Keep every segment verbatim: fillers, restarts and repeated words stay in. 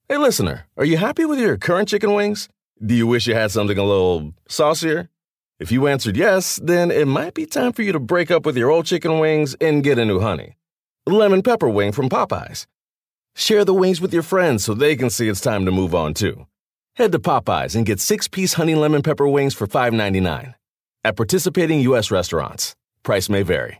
Hey, listener, are you happy with your current chicken wings? Do you wish you had something a little saucier? If you answered yes, then it might be time for you to break up with your old chicken wings and get a new honey. Lemon pepper wing from Popeyes. Share the wings with your friends so they can see it's time to move on too. Head to Popeyes and get six-piece honey lemon pepper wings for five ninety-nine. At participating U S restaurants. Price may vary.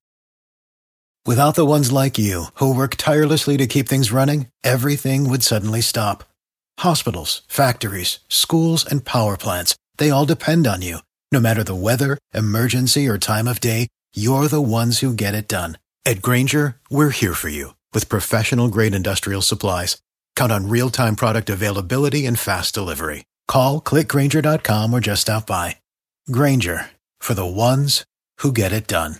Without the ones like you, who work tirelessly to keep things running, everything would suddenly stop. Hospitals, factories, schools, and power plants, they all depend on you. No matter the weather, emergency, or time of day, you're the ones who get it done. At Grainger, we're here for you with professional-grade industrial supplies. Count on real-time product availability and fast delivery. Call, click Grainger dot com, or just stop by. Grainger, for the ones who get it done.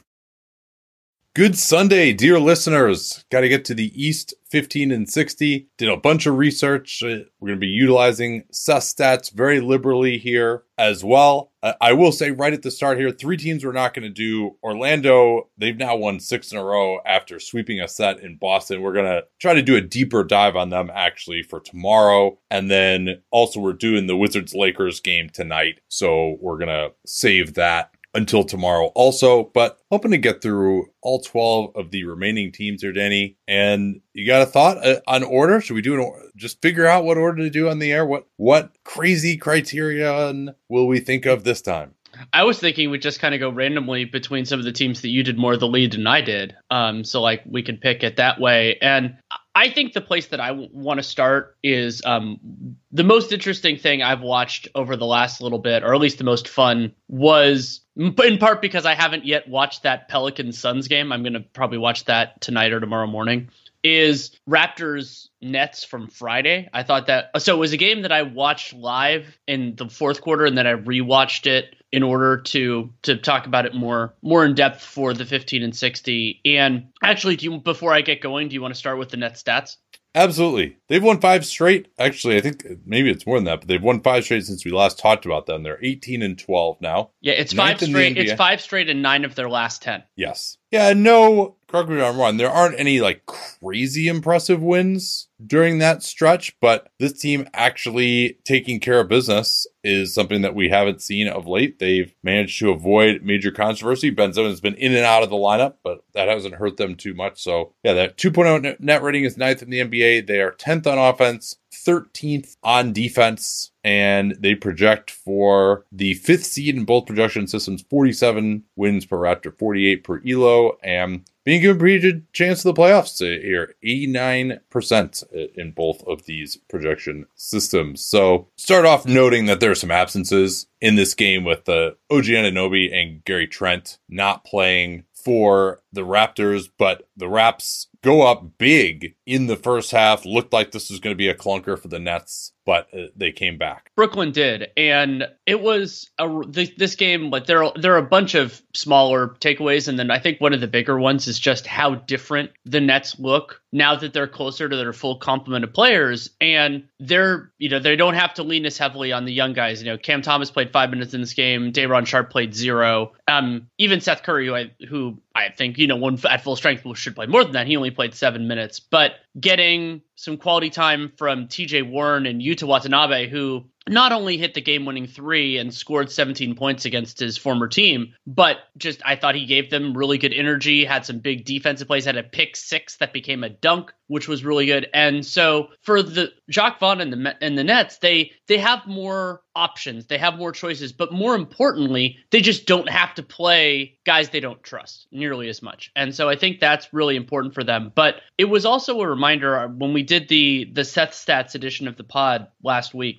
Good Sunday, dear listeners. Got to get to the East fifteen and sixty. Did a bunch of research. We're going to be utilizing S U S stats very liberally here as well. Uh, I will say right at the start here, three teams we're not going to do. Orlando, they've now won six in a row after sweeping a set in Boston. We're going to try to do a deeper dive on them actually for tomorrow. And then also we're doing the Wizards-Lakers game tonight. So we're going to save that until tomorrow also, but hoping to get through all twelve of the remaining teams here, Danny. And you got a thought uh, on order? Should we do an just figure out what order to do on the air? What what crazy criterion will we think of this time? I was thinking we'd just kind of go randomly between some of the teams that you did more of the lead than I did. Um, so like we could pick it that way. And I think the place that I w- want to start is um, the most interesting thing I've watched over the last little bit, or at least the most fun, was in part because I haven't yet watched that Pelicans Suns game. I'm going to probably watch that tonight or tomorrow morning. Is Raptors Nets from Friday. I thought that so it was a game that I watched live in the fourth quarter, and then I rewatched it in order to to talk about it more more in depth for the fifteen and sixty. And actually, do you, before I get going, do you want to start with the net stats? Absolutely. They've won five straight. Actually, I think maybe it's more than that, but they've won five straight since we last talked about them. They're eighteen and twelve now. Yeah, it's five straight. It's five straight and nine of their last ten. Yes. Yeah, no, correct me if I'm wrong. There aren't any like crazy impressive wins during that stretch, but this team actually taking care of business is something that we haven't seen of late. They've managed to avoid major controversy. Ben Simmons has been in and out of the lineup, but that hasn't hurt them too much. So yeah, that two point oh net rating is ninth in the N B A. They are tenth on offense, thirteenth on defense, and they project for the fifth seed in both projection systems, forty-seven wins per Raptor, forty-eight per E L O, and being given a pretty good chance of the playoffs here, eighty-nine percent in both of these projection systems. So start off noting that there are some absences in this game with uh, O G Anunoby and Gary Trent not playing for the Raptors, but the Raps go up big in the first half. Looked like this was going to be a clunker for the Nets, but uh, they came back. Brooklyn did, and it was a, this, this game. But there are there are a bunch of smaller takeaways, and then I think one of the bigger ones is just how different the Nets look now that they're closer to their full complement of players, and they're you know they don't have to lean as heavily on the young guys. You know, Cam Thomas played five minutes in this game. Day'Ron Sharpe played zero. Um, even Seth Curry, who I who I think you know one at full strength should play more than that. He only played seven minutes, but getting some quality time from T J Warren and Yuta Watanabe, who not only hit the game-winning three and scored seventeen points against his former team, but just I thought he gave them really good energy, had some big defensive plays, had a pick six that became a dunk, which was really good. And so for the Jacques Vaughn and the and the Nets, they they have more options, they have more choices, but more importantly, they just don't have to play guys they don't trust nearly as much. And so I think that's really important for them. But it was also a reminder when we did the the Seth Stats edition of the pod last week.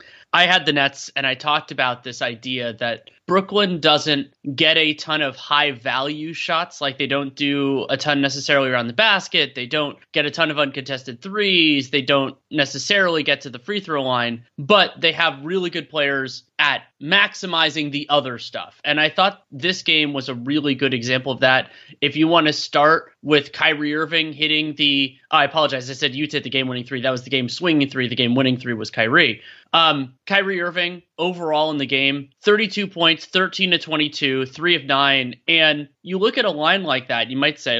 I had the Nets, and I talked about this idea that Brooklyn doesn't get a ton of high value shots. Like they don't do a ton necessarily around the basket. They don't get a ton of uncontested threes. They don't necessarily get to the free throw line, but they have really good players at maximizing the other stuff. And I thought this game was a really good example of that. If you want to start with Kyrie Irving hitting the, oh, I apologize. I said you hit the game winning three. That was the game swinging three. The game winning three was Kyrie. Um, Kyrie Irving overall in the game, thirty-two points, thirteen to twenty-two, three of nine. And you look at a line like that, you might say like,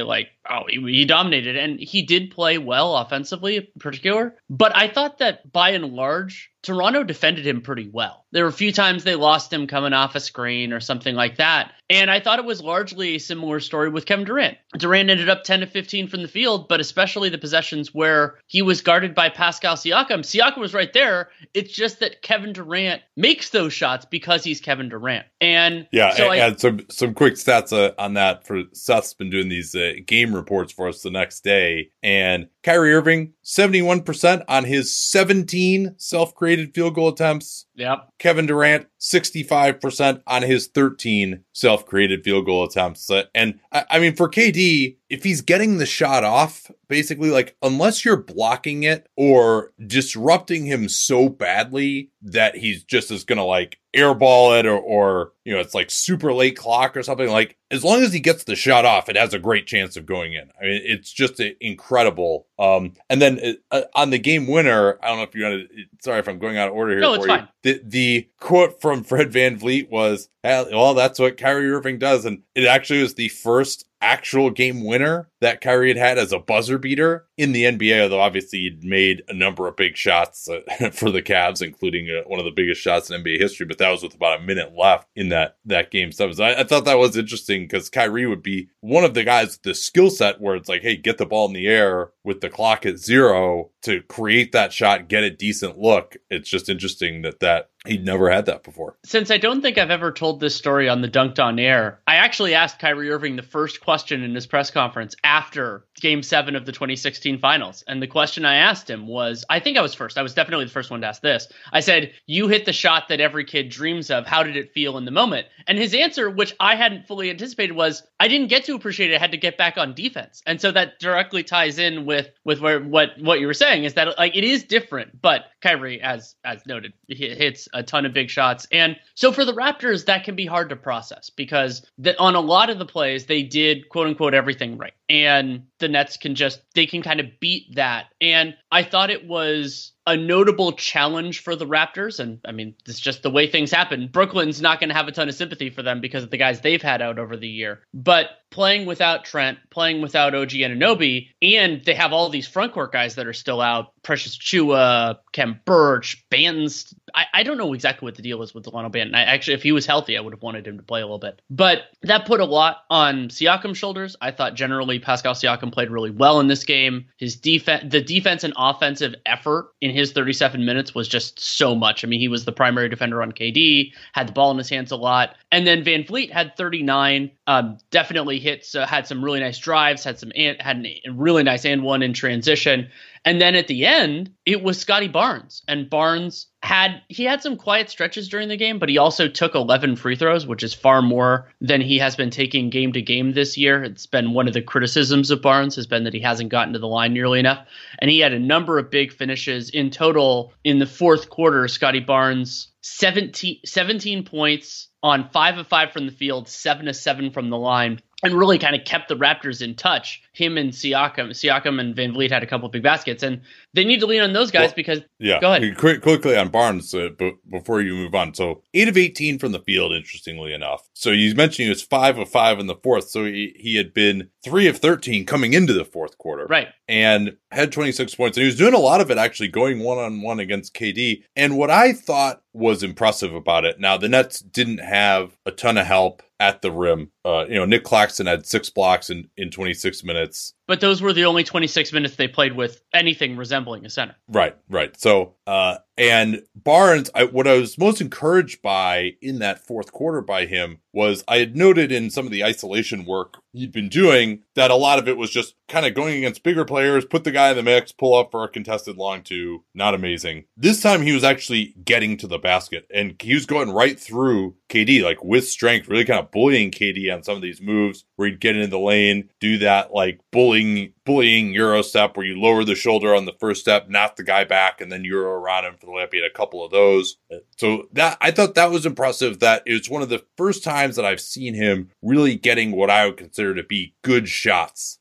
Oh, he, he dominated, and he did play well offensively in particular. But I thought that by and large, Toronto defended him pretty well. There were a few times they lost him coming off a screen or something like that. And I thought it was largely a similar story with Kevin Durant. Durant ended up ten to fifteen from the field, but especially the possessions where he was guarded by Pascal Siakam. Siakam was right there. It's just that Kevin Durant makes those shots because he's Kevin Durant. And yeah, so and, I, and some some quick stats uh, on that. For Seth's been doing these uh, game reports for us the next day, and Kyrie Irving seventy-one percent on his seventeen self-created field goal attempts. Yep. Kevin Durant, sixty-five percent on his thirteen self-created field goal attempts. Uh, and I, I mean, for K D, if he's getting the shot off, basically, like, unless you're blocking it or disrupting him so badly that he's just is going to like airball it or, or, you know, it's like super late clock or something, like, as long as he gets the shot off, it has a great chance of going in. I mean, it's just a, incredible. Um, and then uh, on the game winner, I don't know if you want to, sorry if I'm going out of order here. No, for it's you. fine. The, the quote from Fred VanVleet was, well, that's what Kyrie Irving does. And it actually was the first actual game winner that Kyrie had had as a buzzer beater in the N B A, although obviously he'd made a number of big shots uh, for the Cavs, including uh, one of the biggest shots in N B A history, but that was with about a minute left in that, that game seven. So I, I thought that was interesting because Kyrie would be one of the guys with the skill set where it's like, hey, get the ball in the air with the clock at zero to create that shot, get a decent look. It's just interesting that that he'd never had that before. Since I don't think I've ever told this story on the Dunked on Air, I actually asked Kyrie Irving the first question in his press conference after Game seven of the twenty sixteen finals. And the question I asked him was, I think I was first. I was definitely the first one to ask this. I said, you hit the shot that every kid dreams of. How did it feel in the moment? And his answer, which I hadn't fully anticipated, was, I didn't get to appreciate it. I had to get back on defense. And so that directly ties in with with where, what what you were saying, is that like it is different. But Kyrie, as as noted, hits a ton of big shots. And so for the Raptors, that can be hard to process because the, on a lot of the plays, they did quote unquote everything right. And the Nets can just, they can kind of beat that. And I thought it was a notable challenge for the Raptors. And I mean, it's just the way things happen. Brooklyn's not going to have a ton of sympathy for them because of the guys they've had out over the year. But playing without Trent, playing without O G Anunoby, and they have all these frontcourt guys that are still out, Precious Chua, Kem Birch, Banton's. I, I don't know exactly what the deal is with Delano Banton. I actually, if he was healthy, I would have wanted him to play a little bit. But that put a lot on Siakam's shoulders. I thought generally Pascal Siakam played really well in this game. His defense, the defense and offensive effort in his thirty-seven minutes was just so much. I mean, he was the primary defender on K D, had the ball in his hands a lot. And then VanVleet had thirty-nine, um, definitely hits, uh, had some really nice drives, had some, had a really nice and one in transition. And then at the end, it was Scotty Barnes. And Barnes had, he had some quiet stretches during the game, but he also took eleven free throws, which is far more than he has been taking game to game this year. It's been one of the criticisms of Barnes has been that he hasn't gotten to the line nearly enough. And he had a number of big finishes in total in the fourth quarter. Scotty Barnes, seventeen, seventeen points on five of five from the field, seven to seven from the line. And really kind of kept the Raptors in touch. Him and Siakam, Siakam and VanVleet had a couple big baskets, and they need to lean on those guys well, because. Yeah, go ahead. Quick, quickly on Barnes uh, b- before you move on. So eight of eighteen from the field, interestingly enough. So you mentioned he was five of five in the fourth. So he, he had been three of thirteen coming into the fourth quarter, right? And had twenty-six points, and he was doing a lot of it actually going one on one against K D. And what I thought was impressive about it. Now the Nets didn't have a ton of help at the rim. Uh, you know, Nick Claxton had six blocks in, in twenty-six minutes. But those were the only twenty-six minutes they played with anything resembling a center. Right, right. So, uh, and Barnes, I, what I was most encouraged by in that fourth quarter by him was I had noted in some of the isolation work he'd been doing that a lot of it was just kind of going against bigger players, put the guy in the mix, pull up for a contested long two. Not amazing. This time he was actually getting to the basket and he was going right through K D, like with strength, really kind of bullying K D on some of these moves where he'd get into the lane, do that like bullying, bullying Euro step where you lower the shoulder on the first step, knock the guy back, and then Euro around him for the layup. He had a couple of those. So that I thought that was impressive. That it was one of the first times that I've seen him really getting what I would consider to be good shots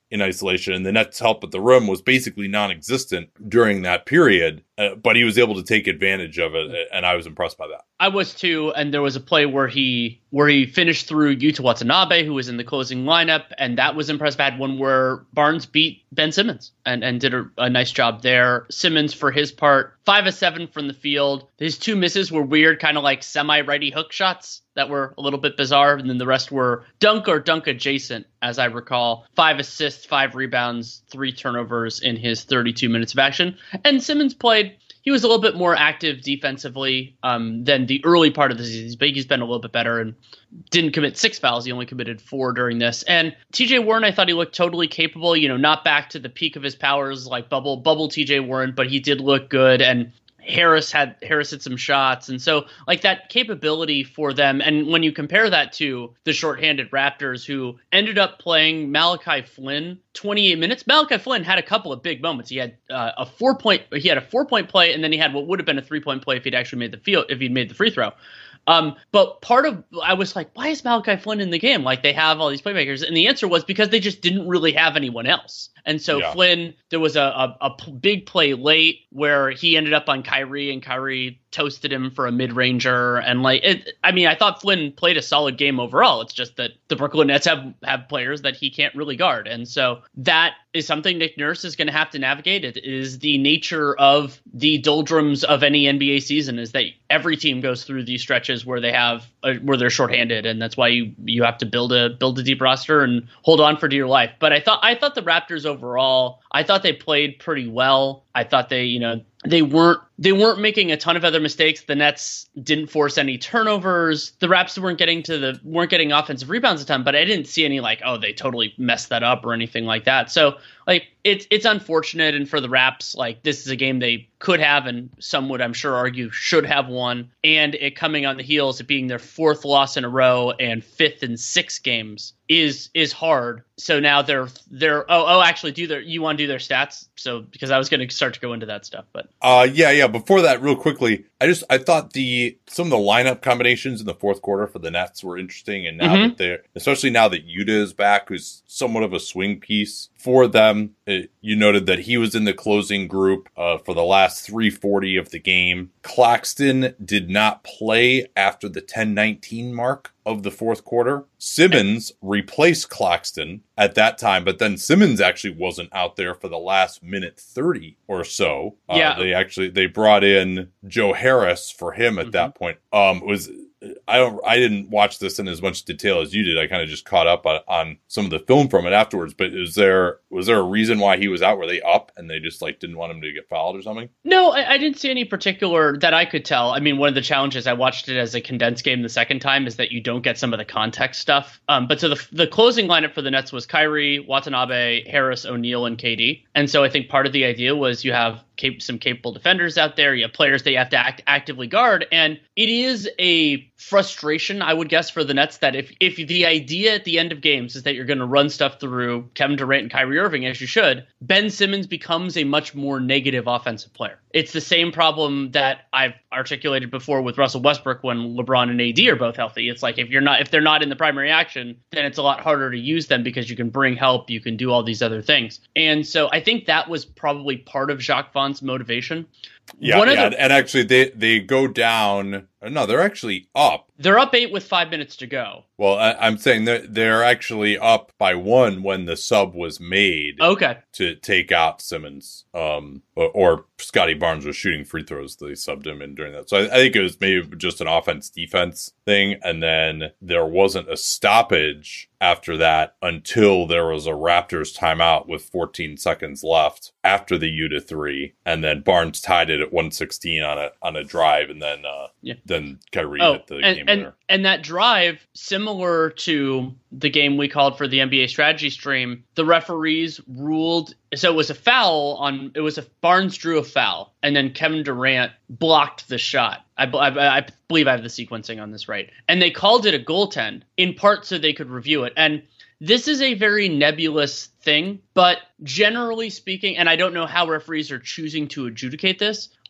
in isolation, and the Nets' help at the rim was basically non-existent during that period, uh, but he was able to take advantage of it, and I was impressed by that. I was too, and there was a play where he where he finished through Yuta Watanabe, who was in the closing lineup, and that was impressive. I had one where Barnes beat Ben Simmons and, and did a, a nice job there. Simmons, for his part, five of seven from the field. His two misses were weird, kind of like semi-righty hook shots that were a little bit bizarre, and then the rest were dunk or dunk adjacent, as I recall. Five assists, five rebounds, three turnovers in his thirty-two minutes of action. And Simmons played, he was a little bit more active defensively um, than the early part of the season. But he's been a little bit better and didn't commit six fouls. He only committed four during this. And T J Warren, I thought he looked totally capable, you know, not back to the peak of his powers like bubble, bubble T J Warren, but he did look good. And Harris had Harris hit some shots. And so like that capability for them. And when you compare that to the shorthanded Raptors, who ended up playing Malachi Flynn twenty-eight minutes, Malachi Flynn had a couple of big moments. He had uh, a four point, he had a four point play, and then he had what would have been a three point play if he'd actually made the field, if he'd made the free throw. Um, but part of, I was like, why is Malachi Flynn in the game? Like, they have all these playmakers. And the answer was because they just didn't really have anyone else. And so yeah. Flynn, there was a, a, a p- big play late where he ended up on Kyrie, and Kyrie toasted him for a mid-ranger. And like, it, I mean, I thought Flynn played a solid game overall. It's just that the Brooklyn Nets have, have players that he can't really guard. And so that is something Nick Nurse is going to have to navigate. It is the nature of the doldrums of any N B A season, is that every team goes through these stretches where they have a, where they're shorthanded, and that's why you you have to build a build a deep roster and hold on for dear life. But I thought I thought the Raptors overall, I thought they played pretty well. I thought they, you know, they weren't they weren't making a ton of other mistakes. The Nets didn't force any turnovers. The Raps weren't getting to the weren't getting offensive rebounds a ton, but I didn't see any like, oh, they totally messed that up or anything like that. So like it's it's unfortunate, and for the Raps, like this is a game they could have, and some would, I'm sure, argue should have won, and it coming on the heels of being their fourth loss in a row and fifth in six games is is hard. So now they're they're oh oh actually do their you want to do their stats? So because I was going to start to go into that stuff, but uh yeah yeah before that, real quickly, I just I thought the some of the lineup combinations in the fourth quarter for the Nets were interesting, and now mm-hmm. that they're especially now that Yuta is back, who's somewhat of a swing piece for them. It, you noted that he was in the closing group uh, for the last three forty of the game. Claxton did not play after the ten nineteen mark of the fourth quarter. Simmons replaced Claxton at that time, but then Simmons actually wasn't out there for the last minute thirty or so. Uh, yeah. They actually, they brought in Joe Harris for him at mm-hmm. that point. Um, it was, I don't, I didn't watch this in as much detail as you did. I kind of just caught up on, on some of the film from it afterwards, but is there, was there a reason why he was out? Were they up and they just like didn't want him to get fouled or something? No, I, I didn't see any particular that I could tell. I mean, one of the challenges, I watched it as a condensed game the second time, is that you don't get some of the context stuff. Um, but so the, the closing lineup for the Nets was Kyrie, Watanabe, Harris, O'Neal, and K D. And so I think part of the idea was you have cap- some capable defenders out there. You have players that you have to act actively guard. And it is a frustration, I would guess, for the Nets that if, if the idea at the end of games is that you're going to run stuff through Kevin Durant and Kyrie Irving, as you should, Ben Simmons becomes a much more negative offensive player. It's the same problem that I've articulated before with Russell Westbrook when LeBron and A D are both healthy. It's like if you're not if they're not in the primary action, then it's a lot harder to use them because you can bring help, you can do all these other things. And so I think that was probably part of Jacques Vaughn's motivation. Yeah, One yeah. The, and actually they, they go down. No, they're actually up. They're up eight with five minutes to go. Well, I, I'm saying they're, they're actually up by one when the sub was made. Okay. To take out Simmons. Um, or, or Scotty Barnes was shooting free throws. They subbed him in during that. So I, I think it was maybe just an offense-defense thing. And then there wasn't a stoppage after that until there was a Raptors timeout with fourteen seconds left after the Yuta three. And then Barnes tied it at one sixteen on a on a drive. And then uh, yeah. then Kyrie oh, hit the and, game and, winner. And that drive, similar to the game we called for the N B A strategy stream, the referees ruled. So it was a foul on, it was a, Barnes drew a foul, and then Kevin Durant blocked the shot. I, I, I believe I have the sequencing on this right. And they called it a goaltend, in part so they could review it. And this is a very nebulous thing, but generally speaking, and I don't know how referees are choosing to adjudicate this, I,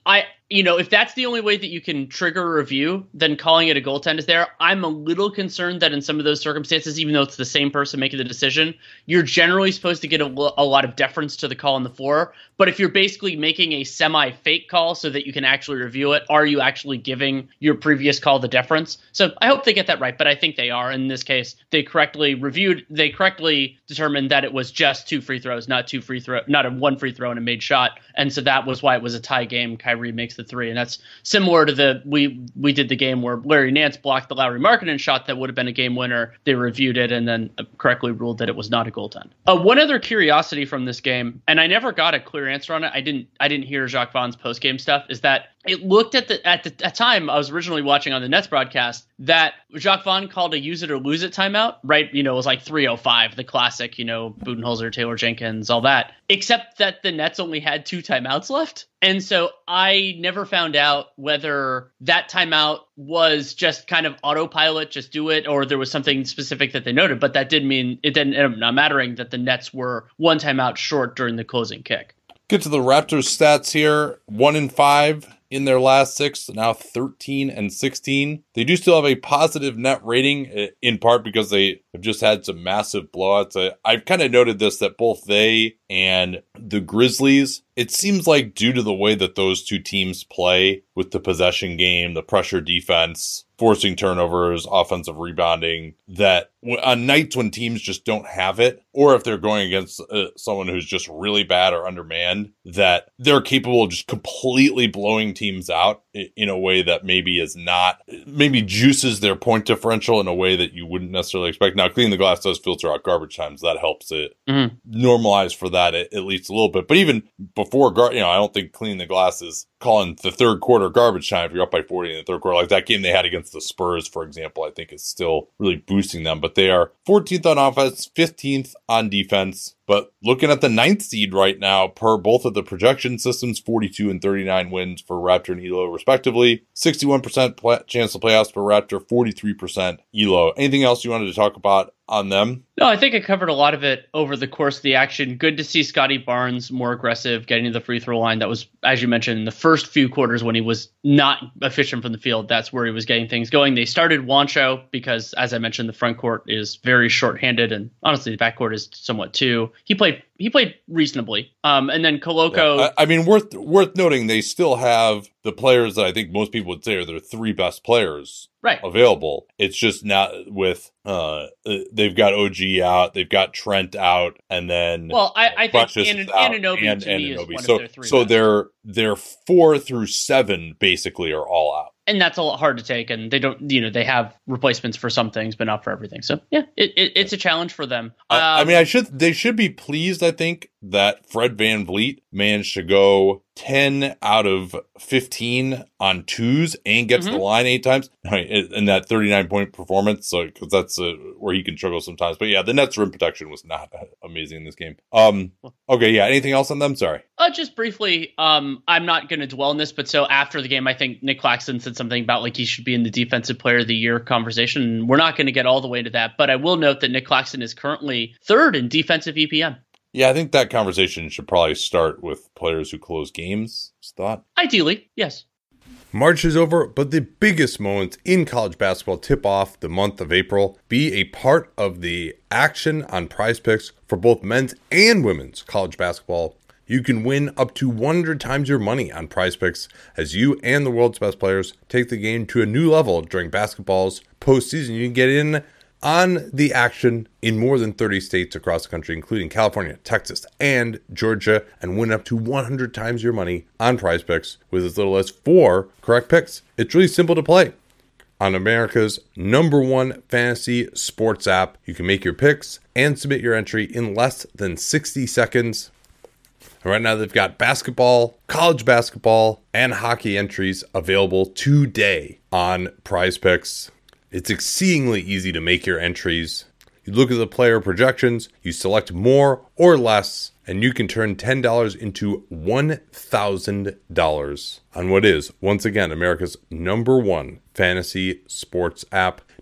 you know, if that's the only way that you can trigger a review, then calling it a goaltend is there. I'm a little concerned that in some of those circumstances, even though it's the same person making the decision, you're generally supposed to get a, a lot of deference to the call on the floor. But if you're basically making a semi-fake call so that you can actually review it, are you actually giving your previous call the deference? So I hope they get that right, but I think they are. In this case, they correctly reviewed, they correctly determined that it was just two free throws, not two free throw, not a one free throw and a made shot. And so that was why it was a tie game. Kyrie makes the three. And that's similar to the, we we did the game where Larry Nance blocked the Lauri Markkanen shot that would have been a game winner. They reviewed it and then correctly ruled that it was not a goaltend. Uh, one other curiosity from this game, and I never got a clear answer on it. I didn't I didn't hear Jacques Vaughn's post-game stuff, is that it looked at the at the at time I was originally watching on the Nets broadcast that Jacques Vaughn called a use it or lose it timeout, right? You know, it was like three oh five, the classic, you know, Budenholzer, Taylor Jenkins, all that, except that the Nets only had two timeouts left. And so I never found out whether that timeout was just kind of autopilot, just do it, or there was something specific that they noted. But that did mean it didn't end up not mattering that the Nets were one timeout short during the closing kick. Get to the Raptors stats here. One in five in their last six, now thirteen and sixteen. They do still have a positive net rating, in part because they have just had some massive blowouts. I've kind of noted this, that both they and the Grizzlies, it seems like due to the way that those two teams play with the possession game, the pressure defense, forcing turnovers, offensive rebounding, that on nights when teams just don't have it, or if they're going against uh, someone who's just really bad or undermanned, that they're capable of just completely blowing teams out in a way that maybe is not, maybe juices their point differential in a way that you wouldn't necessarily expect. Now, cleaning the glass does filter out garbage times. That helps it mm-hmm. normalize for that at, at least a little bit. But even before, gar- you know, I don't think cleaning the glass is calling the third quarter garbage time if you're up by forty in the third quarter. Like that game they had against the Spurs, for example, I think is still really boosting them. But they are fourteenth on offense, fifteenth on defense. But looking at the ninth seed right now, per both of the projection systems, forty-two and thirty-nine wins for Raptor and E L O respectively. sixty-one percent play- chance to playoffs for Raptor, forty-three percent E L O. Anything else you wanted to talk about on them? No, I think I covered a lot of it over the course of the action. Good to see Scotty Barnes more aggressive, getting to the free throw line. That was, as you mentioned, in the first few quarters when he was not efficient from the field. That's where he was getting things going. They started Juancho because, as I mentioned, the front court is very shorthanded, and honestly, the back court is somewhat too. He played he played reasonably. Um, and then Koloko. Yeah, I, I mean, worth worth noting, they still have the players that I think most people would say are their three best players right. available. It's just not with uh, they've got O G out, they've got Trent out, and then well, I, I think Precious An- out, Anunoby and, to and me Anunoby. is one so, of their three. So best. their their four through seven basically are all out. And that's a lot hard to take, and they don't, you know, they have replacements for some things, but not for everything. So yeah, it, it, it's a challenge for them. Um, I mean, I should, they should be pleased, I think, that Fred VanVleet managed to go ten out of fifteen on twos and gets mm-hmm. the line eight times in that thirty-nine point performance. So, cause that's uh, where he can struggle sometimes. But yeah, the Nets rim protection was not amazing in this game. Um, okay. Yeah. Anything else on them? Sorry. Uh, just briefly, um, I'm not going to dwell on this, but so after the game, I think Nick Claxton said something about like he should be in the defensive player of the year conversation. We're not going to get all the way to that, but I will note that Nick Claxton is currently third in defensive E P M. Yeah, I think that conversation should probably start with players who close games. Just thought. Ideally, yes. March is over, but the biggest moments in college basketball tip off the month of April. Be a part of the action on Prize Picks for both men's and women's college basketball. You can win up to one hundred times your money on Prize Picks as you and the world's best players take the game to a new level during basketball's postseason. You can get in on the action in more than thirty states across the country, including California, Texas, and Georgia, and win up to one hundred times your money on Prize Picks with as little as four correct picks. It's really simple to play. On America's number one fantasy sports app, you can make your picks and submit your entry in less than sixty seconds. Right now, they've got basketball, college basketball, and hockey entries available today on Prize Picks. It's exceedingly easy to make your entries. You look at the player projections, you select more or less, and you can turn ten dollars into one thousand dollars on what is, once again, America's number one fantasy sports app.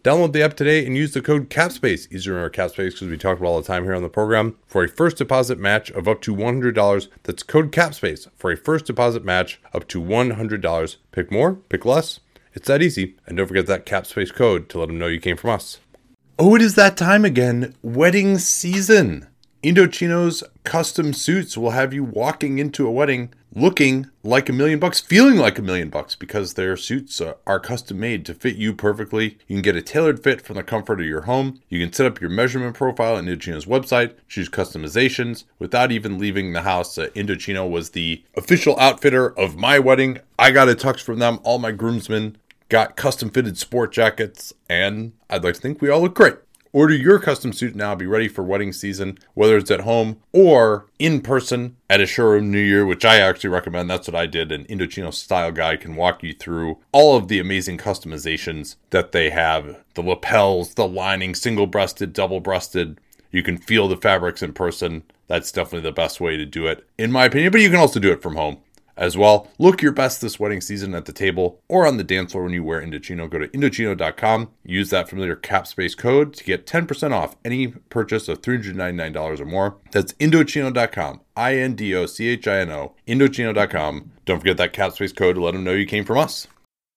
Download the app today and use the code CAPSPACE. Easy to remember CAPSPACE because we talk about all the time here on the program. For a first deposit match of up to one hundred dollars, that's code CAPSPACE for a first deposit match up to one hundred dollars. Pick more, pick less. It's that easy. And don't forget that CAPSPACE code to let them know you came from us. Oh, it is that time again. Wedding season. Indochino's custom suits will have you walking into a wedding looking like a million bucks, feeling like a million bucks, because their suits are custom made to fit you perfectly. You can get a tailored fit from the comfort of your home. You can set up your measurement profile on Indochino's website, choose customizations without even leaving the house. Uh, Indochino was the official outfitter of my wedding. I got a tux from them. All my groomsmen got custom fitted sport jackets, and I'd like to think we all look great. Order your custom suit now. Be ready for wedding season, whether it's at home or in person at a showroom New Year, which I actually recommend. That's what I did. An Indochino style guide can walk you through all of the amazing customizations that they have. The lapels, the lining, single-breasted, double-breasted. You can feel the fabrics in person. That's definitely the best way to do it, in my opinion. But you can also do it from home as well. Look your best this wedding season at the table or on the dance floor when you wear Indochino. Go to Indochino dot com. Use that familiar CAPSPACE code to get ten percent off any purchase of three hundred ninety-nine dollars or more. That's Indochino dot com. I N D O C H I N O. Indochino dot com. Don't forget that CAPSPACE code to let them know you came from us.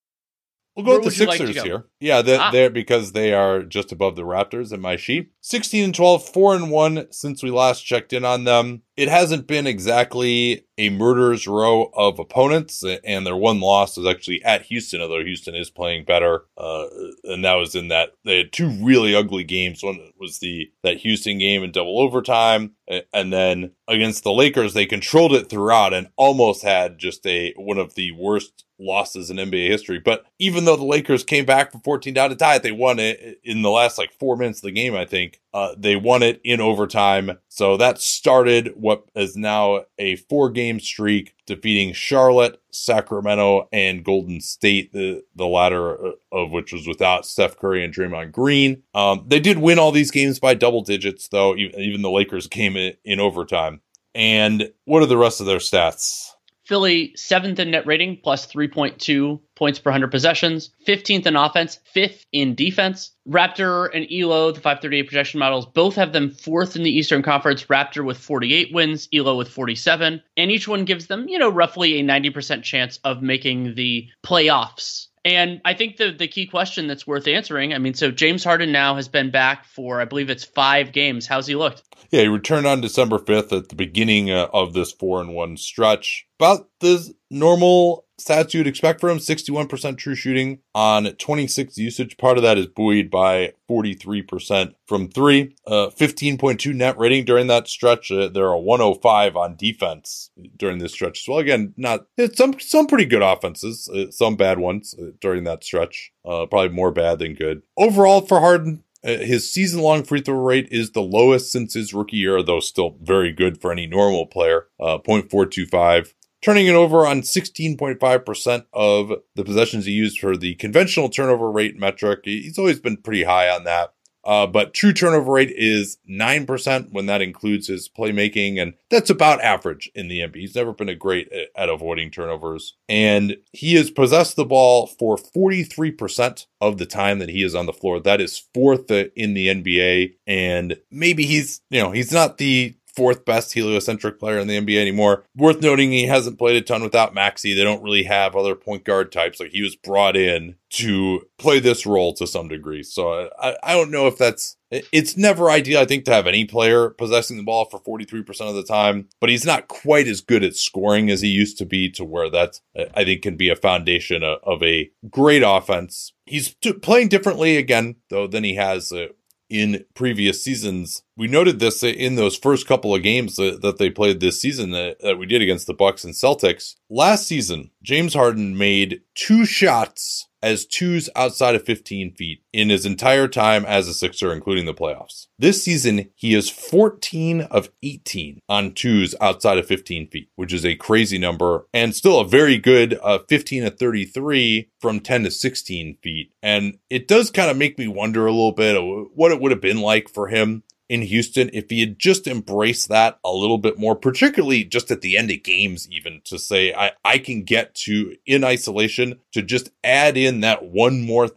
We'll go Where with the would you like Sixers to go? here. Yeah, they're, Ah. they're because they are just above the Raptors in my sheet. sixteen and twelve, four and one since we last checked in on them. It hasn't been exactly a murderer's row of opponents, and their one loss was actually at Houston, although Houston is playing better. Uh, and that was in that they had two really ugly games. One was the that Houston game in double overtime, and then against the Lakers, they controlled it throughout and almost had just a one of the worst losses in N B A history. But even though the Lakers came back from fourteen down to tie it, they won it in the last like four minutes of the game, I think. Uh, they won it in overtime. So that started what is now a four-game streak, defeating Charlotte, Sacramento, and Golden State, the, the latter of which was without Steph Curry and Draymond Green. Um, they did win all these games by double digits, though, even, even the Lakers came in, in overtime. And what are the rest of their stats? Philly, seventh in net rating, plus three point two points per one hundred possessions. fifteenth in offense, fifth in defense. Raptor and E L O, the five thirty-eight projection models, both have them fourth in the Eastern Conference. Raptor with forty-eight wins, E L O with forty-seven. And each one gives them, you know, roughly a ninety percent chance of making the playoffs. And I think the the key question that's worth answering, I mean, so James Harden now has been back for, I believe it's five games. How's he looked? Yeah, he returned on December fifth at the beginning uh, of this four and one stretch. About the normal stats you'd expect for him, sixty-one percent true shooting on twenty-six usage. Part of that is buoyed by forty-three percent from three. Uh, fifteen point two net rating during that stretch. Uh, they're a one oh five on defense during this stretch as well. Again, not it's some some pretty good offenses, uh, some bad ones uh, during that stretch. Uh, probably more bad than good. Overall for Harden, Uh, his season-long free throw rate is the lowest since his rookie year, though still very good for any normal player, uh, point four two five. Turning it over on sixteen point five percent of the possessions he used for the conventional turnover rate metric. He's always been pretty high on that. Uh, but true turnover rate is nine percent when that includes his playmaking, and that's about average in the N B A. He's never been a great at, at avoiding turnovers. And he has possessed the ball for forty-three percent of the time that he is on the floor. That is fourth in the N B A, and maybe he's, you know, he's not the fourth best heliocentric player in the N B A anymore. Worth noting, he hasn't played a ton without Maxey. They don't really have other point guard types. Like, he was brought in to play this role to some degree. So I, I don't know if that's, it's never ideal, I think, to have any player possessing the ball for forty-three percent of the time, but he's not quite as good at scoring as he used to be, to where that's, I think, can be a foundation of, of a great offense. He's t- playing differently again, though, than he has uh, in previous seasons. We noted this in those first couple of games that, that they played this season that, that we did against the Bucks and Celtics. Last season, James Harden made two shots as twos outside of fifteen feet in his entire time as a Sixer, including the playoffs. This season, he is fourteen of eighteen on twos outside of fifteen feet, which is a crazy number, and still a very good uh, fifteen of thirty-three from ten to sixteen feet. And it does kind of make me wonder a little bit of what it would have been like for him in Houston if he had just embraced that a little bit more, particularly just at the end of games, even to say, I, I can get to, in isolation, to just add in that one more thing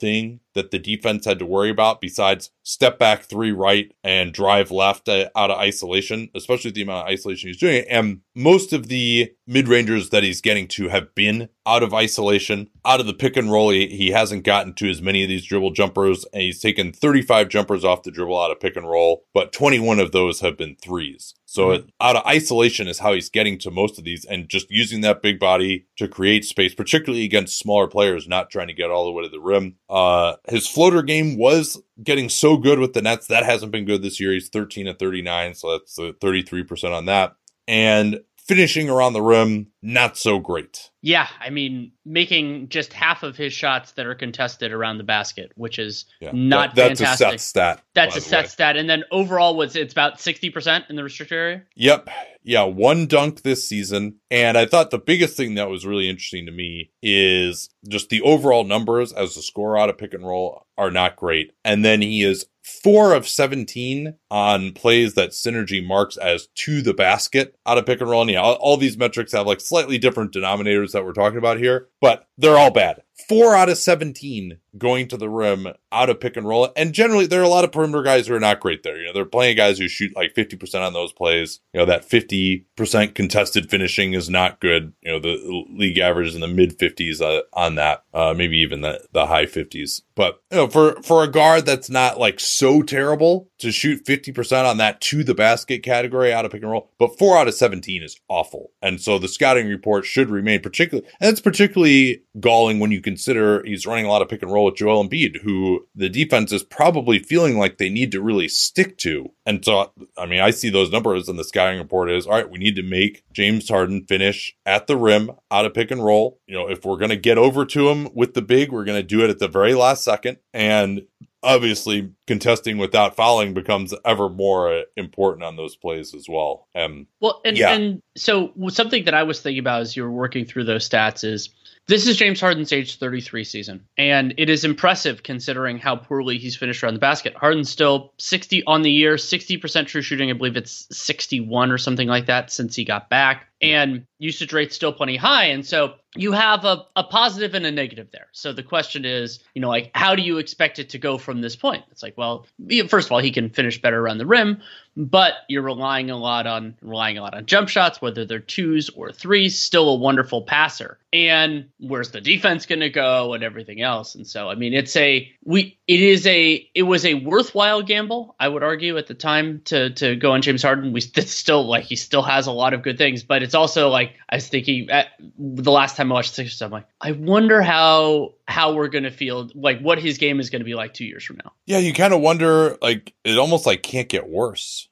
that the defense had to worry about besides step back three right and drive left out of isolation, especially with the amount of isolation he's doing. And most of the mid-rangers that he's getting to have been out of isolation. Out of the pick and roll, he, he hasn't gotten to as many of these dribble jumpers, and he's taken thirty-five jumpers off the dribble out of pick and roll, but twenty-one of those have been threes. So mm-hmm. it, out of isolation is how he's getting to most of these, and just using that big body to create space, particularly against smaller players, not trying to get all the way to the rim. Uh, his floater game was getting so good with the Nets. That hasn't been good this year. He's thirteen and thirty-nine, so that's uh, thirty-three percent on that. And finishing around the rim, not so great. Yeah, I mean, making just half of his shots that are contested around the basket, which is yeah, not that, that's fantastic. That's a set stat. That's a set way. stat. And then overall, was it's about sixty percent in the restricted area? Yep. Yeah, one dunk this season. And I thought the biggest thing that was really interesting to me is just the overall numbers as a scorer out of pick and roll are not great. And then he is four of seventeen on plays that Synergy marks as to the basket out of pick and roll. And yeah, all, all these metrics have like slightly different denominators that we're talking about here, but they're all bad. Four out of seventeen going to the rim out of pick and roll. And generally, there are a lot of perimeter guys who are not great there. You know, they're playing guys who shoot like fifty percent on those plays. You know, that fifty percent contested finishing is not good. You know, the league average is in the mid fifties uh, on that, uh, maybe even the, the high fifties. But, you know, for, for a guard that's not like so terrible to shoot fifty percent on that to the basket category out of pick and roll, but four out of seventeen is awful. And so the scouting report should remain particularly, and it's particularly galling when you consider he's running a lot of pick and roll with Joel Embiid, who the defense is probably feeling like they need to really stick to. And so, I mean, I see those numbers and the scouting report is, all right, we need to make James Harden finish at the rim out of pick and roll. You know, if we're going to get over to him with the big, we're going to do it at the very last second. And obviously, contesting without fouling becomes ever more uh, important on those plays as well. Um, well, and, yeah. and so something that I was thinking about as you were working through those stats is, this is James Harden's age thirty-three season, and it is impressive considering how poorly he's finished around the basket. Harden's still sixty on the year, sixty percent true shooting. I believe it's sixty-one or something like that since he got back. And usage rate's still plenty high. And so you have a, a positive and a negative there. So the question is, you know, like, how do you expect it to go from this point? It's like, well, first of all, he can finish better around the rim, but you're relying a lot on relying a lot on jump shots, whether they're twos or threes, still a wonderful passer. And where's the defense going to go and everything else? And so, I mean, it's a, we, it is a, it was a worthwhile gamble, I would argue at the time to, to go on James Harden. We still like, he still has a lot of good things, but it's also like, I was thinking at the last time I watched the Sixers, I'm like, I wonder how, how we're going to feel, like what his game is going to be like two years from now. Yeah. You kind of wonder, like, it almost like can't get worse.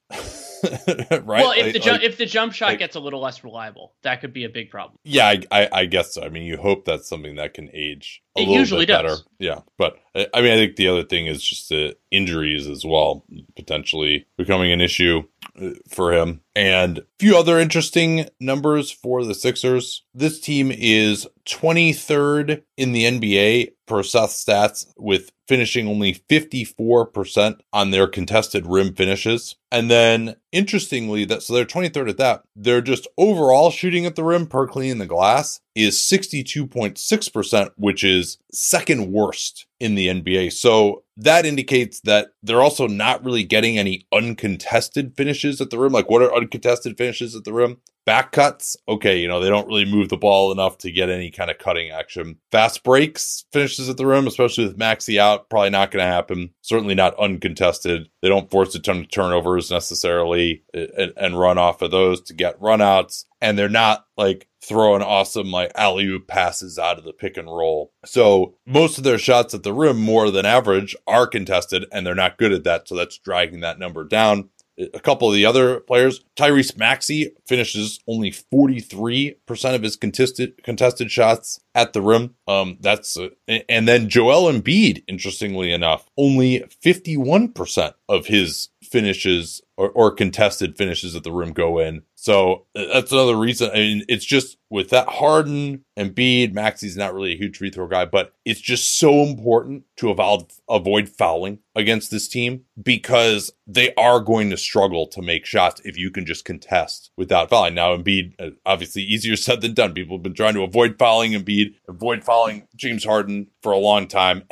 Right? Well, if like, the jump like, if the jump shot like, gets a little less reliable, that could be a big problem. Yeah, I, I, I guess so. I mean, you hope that's something that can age a it little usually bit does. better. Yeah, but I mean, I think the other thing is just the injuries as well, potentially becoming an issue for him. And a few other interesting numbers for the Sixers. This team is twenty-third in the N B A per Seth Stats, with finishing only fifty-four percent on their contested rim finishes. And then, interestingly, that so they're twenty-third at that. They're just overall shooting at the rim per clean the glass is sixty-two point six percent, which is second worst in the N B A. So that indicates that they're also not really getting any uncontested finishes at the rim. Like, what are uncontested finishes at the rim? Back cuts, okay, you know, they don't really move the ball enough to get any kind of cutting action. Fast breaks, finishes at the rim, especially with Maxey out, probably not going to happen. Certainly not uncontested. They don't force a ton of turnovers necessarily and, and run off of those to get runouts. And they're not like throwing awesome like alley-oop passes out of the pick and roll. So most of their shots at the rim, more than average, are contested, and they're not good at that. So that's dragging that number down. A couple of the other players, Tyrese Maxey finishes only forty-three percent of his contested contested shots at the rim. Um, that's uh, and then Joel Embiid, interestingly enough, only fifty-one percent of his finishes or, or contested finishes at the rim go in. So that's another reason. I mean, it's just with that Harden, Embiid, Maxey's not really a huge free throw guy, but it's just so important to avoid, avoid fouling against this team because they are going to struggle to make shots if you can just contest without fouling. Now, Embiid, obviously easier said than done. People have been trying to avoid fouling Embiid, avoid fouling James Harden for a long time. And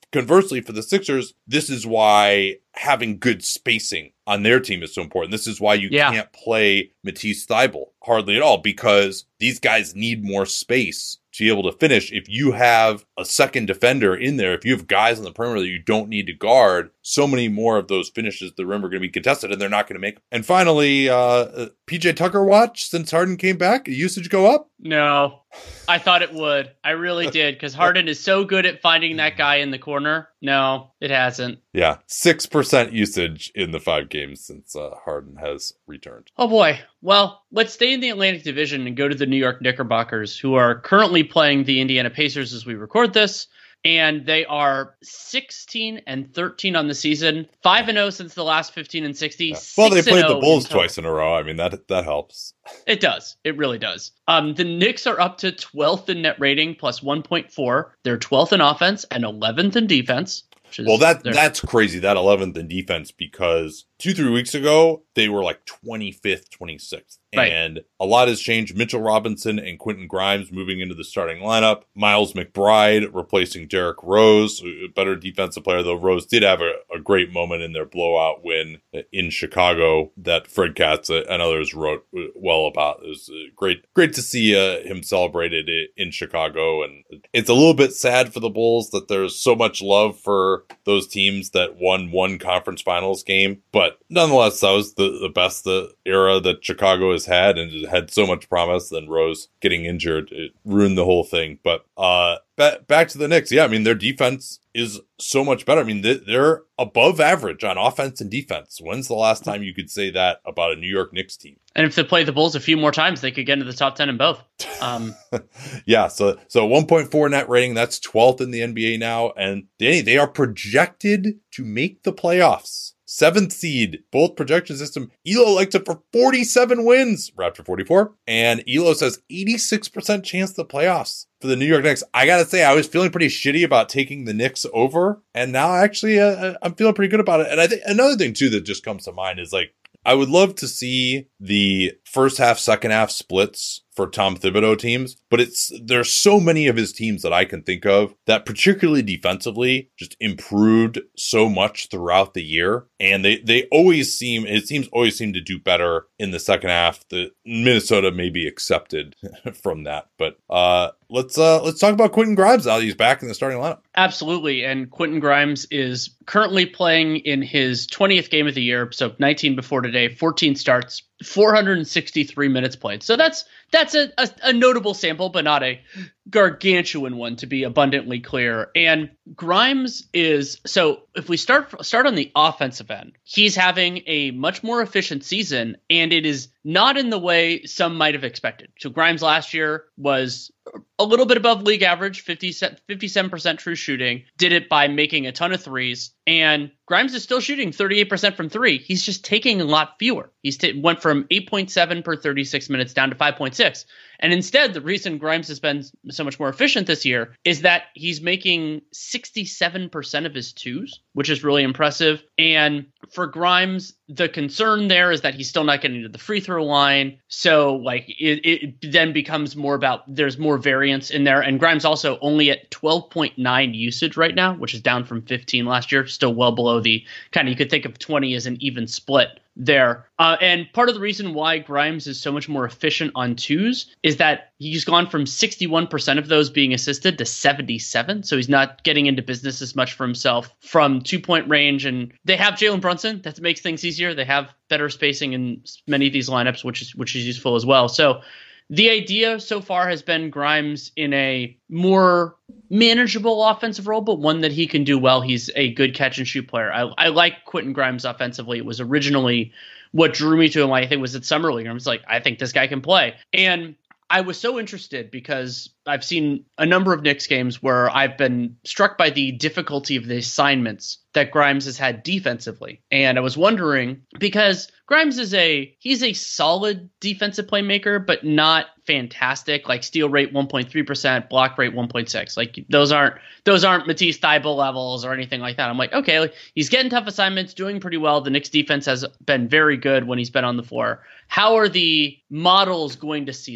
conversely, for the Sixers, this is why having good spacing on their team is so important. This is why you yeah. can't play Matisse Thybulle hardly at all, because these guys need more space to be able to finish. If you have a second defender in there, if you have guys on the perimeter that you don't need to guard, so many more of those finishes at the rim are going to be contested, and they're not going to make them. And finally, uh, P J Tucker watch since Harden came back, usage go up? No, I thought it would. I really did, because Harden is so good at finding that guy in the corner. No, it hasn't. Yeah, six percent usage in the five games since uh, Harden has returned. Oh boy. Well, let's stay in the Atlantic Division and go to the New York Knickerbockers, who are currently playing the Indiana Pacers as we record this. And they are sixteen and thirteen on the season, five and oh since the last fifteen and sixty. Yeah. Well, they played the Bulls twice in a row. I mean, that that helps. It does. It really does. Um, the Knicks are up to twelfth in net rating, plus one point four. They're twelfth in offense and eleventh in defense. Well, that that's crazy, that eleventh in defense, because two, three weeks ago, they were like twenty-fifth, twenty-sixth. Right. And a lot has changed. Mitchell Robinson and Quentin Grimes moving into the starting lineup. Miles McBride replacing Derrick Rose, a better defensive player, though Rose did have a, a great moment in their blowout win in Chicago that Fred Katz and others wrote well about. It was great great to see uh, him celebrated in Chicago. And it's a little bit sad for the Bulls that there's so much love for those teams that won one conference finals game. But nonetheless, that was the, the best the era that Chicago has had, and it had so much promise. Then Rose getting injured, it ruined the whole thing. But uh, ba- back to the Knicks. Yeah, I mean, their defense is so much better. I mean, they're above average on offense and defense. When's the last time you could say that about a New York Knicks team? And if they play the Bulls a few more times, they could get into the top ten in both. Um, yeah, so so one point four net rating, that's twelfth in the N B A now, and they they are projected to make the playoffs. Seventh seed, both projection system. E L O likes it for forty-seven wins, Raptor forty-four. And E L O says eighty-six percent chance of the playoffs for the New York Knicks. I gotta say, I was feeling pretty shitty about taking the Knicks over, and now actually uh, I'm feeling pretty good about it. And I think another thing too that just comes to mind is, like, I would love to see the first half, second half splits for Tom Thibodeau teams, but it's there's so many of his teams that I can think of that particularly defensively just improved so much throughout the year. And they, they always seem, his teams always seem to do better in the second half. The Minnesota may be accepted from that, but uh, let's uh, let's talk about Quentin Grimes now. He's back in the starting lineup. Absolutely. And Quentin Grimes is currently playing in his twentieth game of the year. So nineteen before today, fourteen starts, four hundred sixty-three minutes played. So that's that's a, a, a notable sample, but not a gargantuan one, to be abundantly clear. And Grimes is, so if we start start on the offensive end, he's having a much more efficient season, and it is not in the way some might have expected. So Grimes last year was a little bit above league average, fifty, fifty-seven percent true shooting, did it by making a ton of threes. And Grimes is still shooting thirty-eight percent from three. He's just taking a lot fewer. He's t- went from eight point seven per thirty-six minutes down to five point six. And instead, the reason Grimes has been so much more efficient this year is that he's making sixty-seven percent of his twos, which is really impressive. And for Grimes, the concern there is that he's still not getting to the free throw line. So like it, it then becomes more about there's more variance in there. And Grimes also only at twelve point nine usage right now, which is down from fifteen last year, still well below the kind of, you could think of twenty as an even split there. Uh, and part of the reason why Grimes is so much more efficient on twos is that he's gone from sixty-one percent of those being assisted to seventy-seven. So he's not getting into business as much for himself from two-point range. And they have Jalen Brunson. That makes things easier. They have better spacing in many of these lineups, which is which is useful as well. So the idea so far has been Grimes in a more manageable offensive role, but one that he can do well. He's a good catch and shoot player. I, I like Quentin Grimes offensively. It was originally what drew me to him. I think was at Summer League. I was like, I think this guy can play. And I was so interested because I've seen a number of Knicks games where I've been struck by the difficulty of the assignments that Grimes has had defensively. And I was wondering, because Grimes is a, he's a solid defensive playmaker, but not fantastic, like steal rate one point three percent, block rate one point six. Like those aren't, those aren't Matisse Thybulle levels or anything like that. I'm like, okay, like, he's getting tough assignments, doing pretty well. The Knicks defense has been very good when he's been on the floor. How are the models going to see this?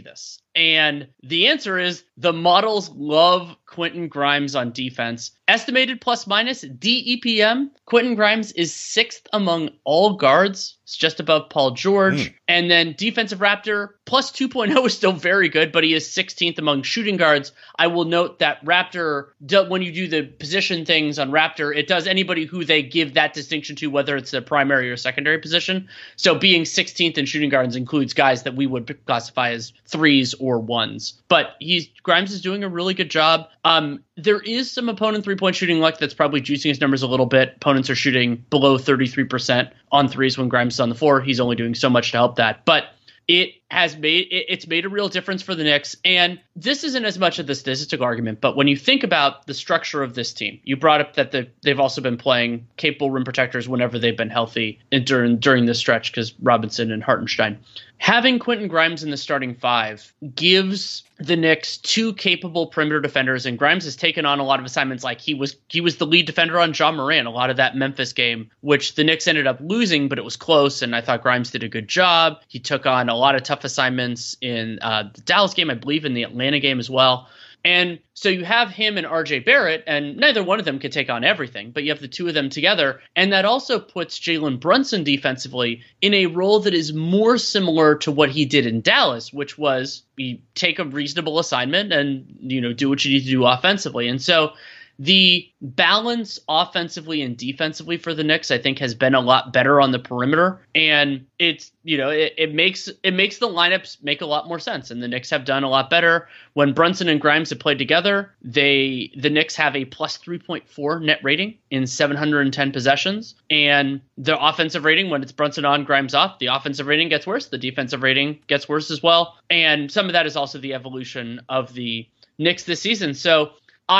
And the answer is the models love Quentin Grimes on defense. Estimated plus minus D E P M, Quentin Grimes is sixth among all guards. It's just above Paul George. Mm. And then defensive Raptor, plus two point oh is still very good, but he is sixteenth among shooting guards. I will note that Raptor, when you do the position things on Raptor, it does anybody who they give that distinction to, whether it's the primary or secondary position. So being sixteenth in shooting guards includes guys that we would classify as threes or ones. But he's Grimes is doing a really good job. Um, there is some opponent three-point shooting luck that's probably juicing his numbers a little bit. Opponents are shooting below thirty-three percent on threes when Grimes is on the floor. He's only doing so much to help that. But it has made it, it's made a real difference for the Knicks. And this isn't as much of the statistical argument, but when you think about the structure of this team, you brought up that the, they've also been playing capable rim protectors whenever they've been healthy and during during this stretch because Robinson and Hartenstein. Having Quentin Grimes in the starting five gives the Knicks two capable perimeter defenders, and Grimes has taken on a lot of assignments. Like he was he was the lead defender on John Moran, a lot of that Memphis game, which the Knicks ended up losing, but it was close, and I thought Grimes did a good job. He took on a lot of tough assignments in uh, the Dallas game, I believe in the Atlanta game as well. And so you have him and R J Barrett, and neither one of them could take on everything, but you have the two of them together. And that also puts Jalen Brunson defensively in a role that is more similar to what he did in Dallas, which was you take a reasonable assignment and, you know, do what you need to do offensively. And so the balance offensively and defensively for the Knicks, I think, has been a lot better on the perimeter. And it's, you know, it, it makes it makes the lineups make a lot more sense. And the Knicks have done a lot better. When Brunson and Grimes have played together, they the Knicks have a plus three point four net rating in seven hundred ten possessions. And the offensive rating, when it's Brunson on, Grimes off, the offensive rating gets worse. The defensive rating gets worse as well. And some of that is also the evolution of the Knicks this season. So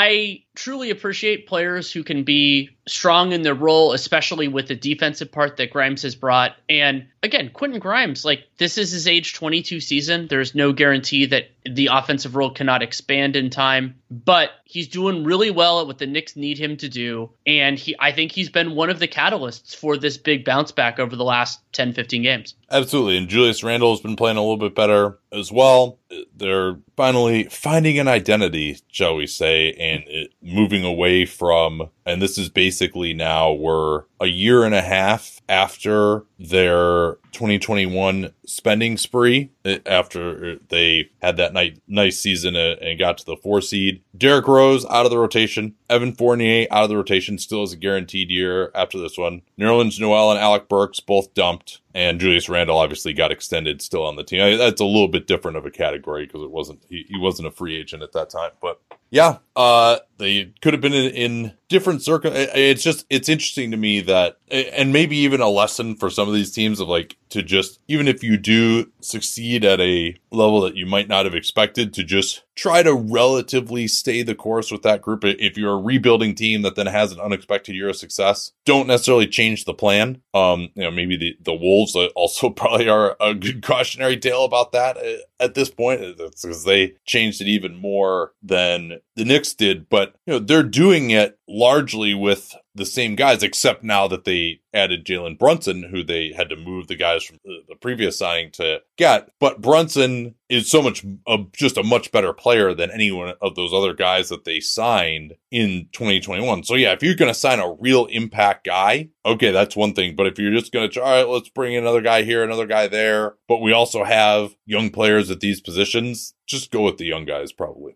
I truly appreciate players who can be strong in their role, especially with the defensive part that Grimes has brought. And again, Quentin Grimes, like this is his age twenty-two season. There's no guarantee that the offensive role cannot expand in time, but he's doing really well at what the Knicks need him to do. And he, I think he's been one of the catalysts for this big bounce back over the last ten, fifteen games. Absolutely. And Julius Randle has been playing a little bit better as well. They're finally finding an identity, shall we say, and it, moving away from, and this is basically now we're a year and a half after their twenty twenty-one spending spree, after they had that nice, nice season and got to the four seed. Derrick Rose out of the rotation. Evan Fournier out of the rotation, still is a guaranteed year after this one. Nerlens Noel and Alec Burks both dumped. And Julius Randle obviously got extended, still on the team. That's a little bit different of a category because it wasn't he, he wasn't a free agent at that time. But yeah, uh, they could have been in, in different circles. It's just it's interesting to me that, and maybe even a lesson for some of these teams of like to just, even if you do succeed at a level that you might not have expected, to just try to relatively stay the course with that group. If you're a rebuilding team that then has an unexpected year of success, don't necessarily change the plan. Um, you know, maybe the, the Wolves also probably are a good cautionary tale about that at this point, because they changed it even more than the Knicks did. But, you know, they're doing it largely with the same guys, except now that they added Jalen Brunson, who they had to move the guys from the, the previous signing to get. But Brunson is so much, uh, just a much better player than any one of those other guys that they signed in twenty twenty-one. So yeah, if you're going to sign a real impact guy, okay, that's one thing. But if you're just going to, all right, let's bring in another guy here, another guy there, but we also have young players at these positions, just go with the young guys probably.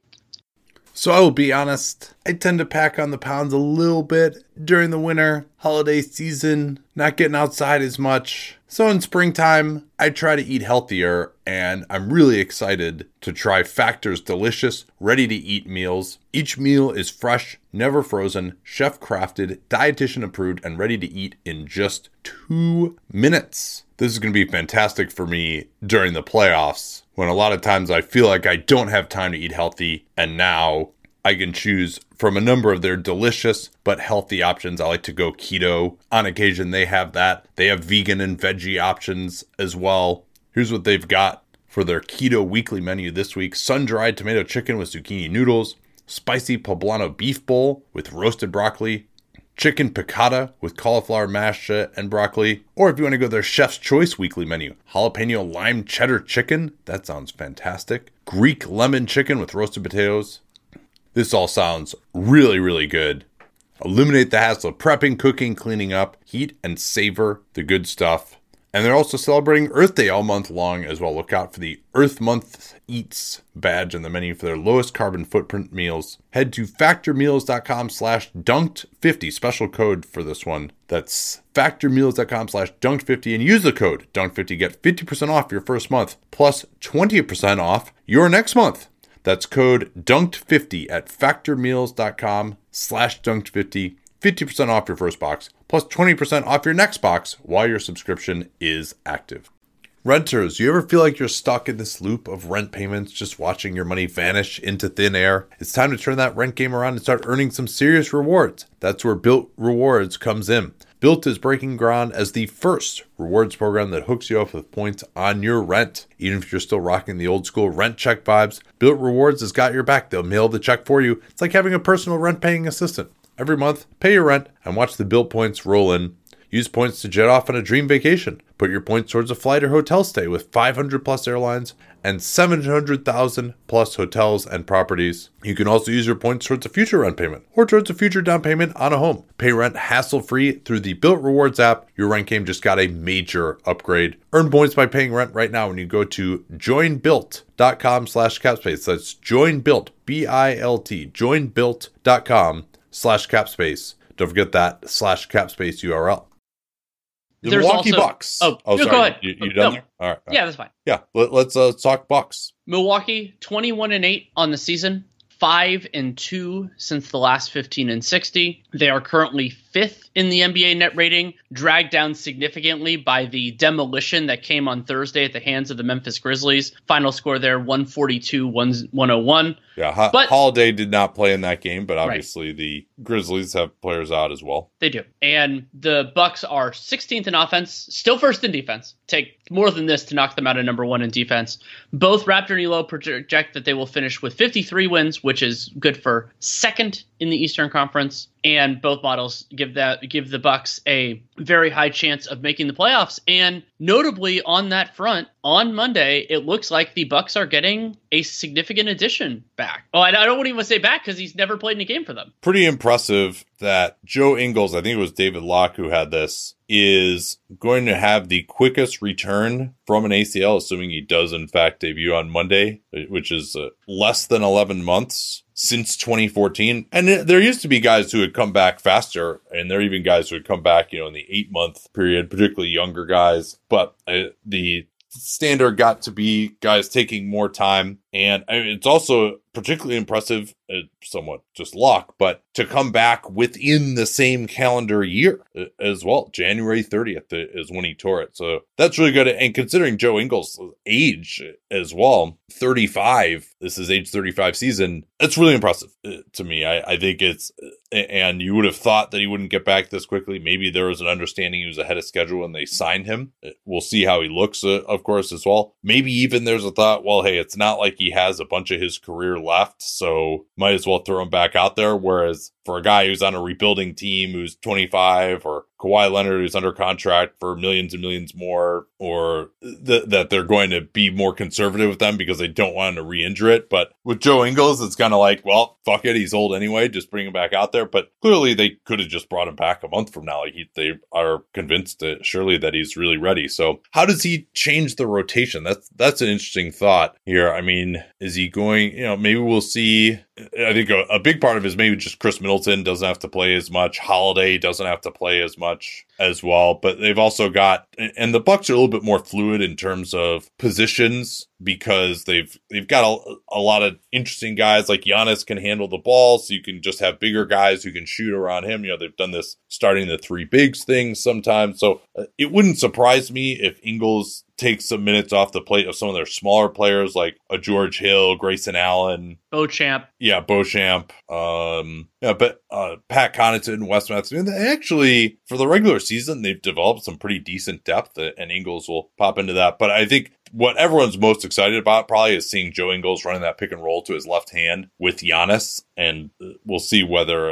So I will be honest, I tend to pack on the pounds a little bit during the winter holiday season, not getting outside as much. So in springtime, I try to eat healthier, and I'm really excited to try Factor's delicious, ready-to-eat meals. Each meal is fresh, never frozen, chef-crafted, dietitian-approved, and ready to eat in just two minutes. This is going to be fantastic for me during the playoffs, when a lot of times I feel like I don't have time to eat healthy, and now I can choose from a number of their delicious but healthy options. I like to go keto. On occasion, they have that. They have vegan and veggie options as well. Here's what they've got for their keto weekly menu this week. Sun-dried tomato chicken with zucchini noodles, spicy poblano beef bowl with roasted broccoli, chicken piccata with cauliflower mash and broccoli. Or if you want to go their Chef's Choice weekly menu, jalapeno lime cheddar chicken. That sounds fantastic. Greek lemon chicken with roasted potatoes. This all sounds really, really good. Eliminate the hassle of prepping, cooking, cleaning up, heat and savor the good stuff. And they're also celebrating Earth Day all month long as well. Look out for the Earth Month Eats badge on the menu for their lowest carbon footprint meals. Head to factormeals.com slash dunked50. Special code for this one. That's factormeals.com slash dunked50 and use the code dunked fifty. Get fifty percent off your first month plus twenty percent off your next month. That's code dunked fifty at factormeals.com slash dunked50. fifty percent off your first box, plus twenty percent off your next box while your subscription is active. Renters, you ever feel like you're stuck in this loop of rent payments, just watching your money vanish into thin air? It's time to turn that rent game around and start earning some serious rewards. That's where Built Rewards comes in. Built is breaking ground as the first rewards program that hooks you up with points on your rent. Even if you're still rocking the old school rent check vibes, Built Rewards has got your back. They'll mail the check for you. It's like having a personal rent paying assistant. Every month, pay your rent and watch the Built points roll in. Use points to jet off on a dream vacation. Put your points towards a flight or hotel stay with five hundred plus airlines and seven hundred thousand plus hotels and properties. You can also use your points towards a future rent payment or towards a future down payment on a home. Pay rent hassle-free through the Built Rewards app. Your rent game just got a major upgrade. Earn points by paying rent right now when you go to joinbuilt.com slash capspace. That's joinbuilt, B I L T, joinbuilt.com slash capspace. Don't forget that slash capspace U R L. The There's Milwaukee also, Bucks. Oh, oh no, sorry. go ahead. You, you no. done there? All right. All Yeah, right. that's fine. Yeah. Let, let's uh, talk Bucks. Milwaukee, twenty-one and eight on the season, five and two since the last fifteen and sixty. They are currently fifth in the N B A net rating, dragged down significantly by the demolition that came on Thursday at the hands of the Memphis Grizzlies. Final score there, one forty-two to one oh one. Yeah, Ho- but, Holiday did not play in that game, but obviously right. the Grizzlies have players out as well. They do. And the Bucks are sixteenth in offense, still first in defense. Take more than this to knock them out at number one in defense. Both Raptor and Elo project that they will finish with fifty-three wins, which is good for second in the Eastern Conference. And both models give that give the Bucks a very high chance of making the playoffs. And notably on that front, on Monday, it looks like the Bucks are getting a significant addition back. Oh, I don't even want to say back because he's never played in a game for them. Pretty impressive that Joe Ingles, I think it was David Locke who had this, is going to have the quickest return from an A C L, assuming he does in fact debut on Monday, which is uh, less than eleven months since twenty fourteen. And there used to be guys who had come back faster, and there are even guys who had come back, you know, in the eight month period, particularly younger guys. But uh, the standard got to be guys taking more time. And I mean, it's also particularly impressive, uh, somewhat just luck, but to come back within the same calendar year uh, as well. January thirtieth is when he tore it. So that's really good. And considering Joe Ingles' age as well, thirty-five, this is age thirty-five season, that's really impressive uh, to me. I, I think it's, uh, and you would have thought that he wouldn't get back this quickly. Maybe there was an understanding he was ahead of schedule when they signed him. We'll see how he looks, uh, of course, as well. Maybe even there's a thought, well, hey, it's not like he has a bunch of his career left, so might as well throw him back out there. Whereas for a guy who's on a rebuilding team who's twenty-five, or Kawhi Leonard who's under contract for millions and millions more, or th- that they're going to be more conservative with them because they don't want to re-injure it. But with Joe Ingles, it's kind of like, well, fuck it, he's old anyway, just bring him back out there. But clearly they could have just brought him back a month from now. Like he, they are convinced that surely that he's really ready. So how does he change the rotation? That's that's an interesting thought here. I mean, is he going, you know, maybe we'll see. I think a, a big part of it is maybe just Chris Middleton doesn't have to play as much. Holiday doesn't have to play as much as well. But they've also got, and the Bucks are a little bit more fluid in terms of positions because they've they've got a, a lot of interesting guys. Like Giannis can handle the ball, so you can just have bigger guys who can shoot around him. You know, they've done this starting the three bigs thing sometimes. So uh, it wouldn't surprise me if Ingles takes some minutes off the plate of some of their smaller players like a George Hill, Grayson Allen, Beauchamp. Yeah, Beauchamp. Um, yeah, but uh, Pat Connaughton, Wes Matthews. Actually, for the regular season, they've developed some pretty decent depth, and Ingles will pop into that. But I think what everyone's most excited about probably is seeing Joe Ingles running that pick and roll to his left hand with Giannis, and we'll see whether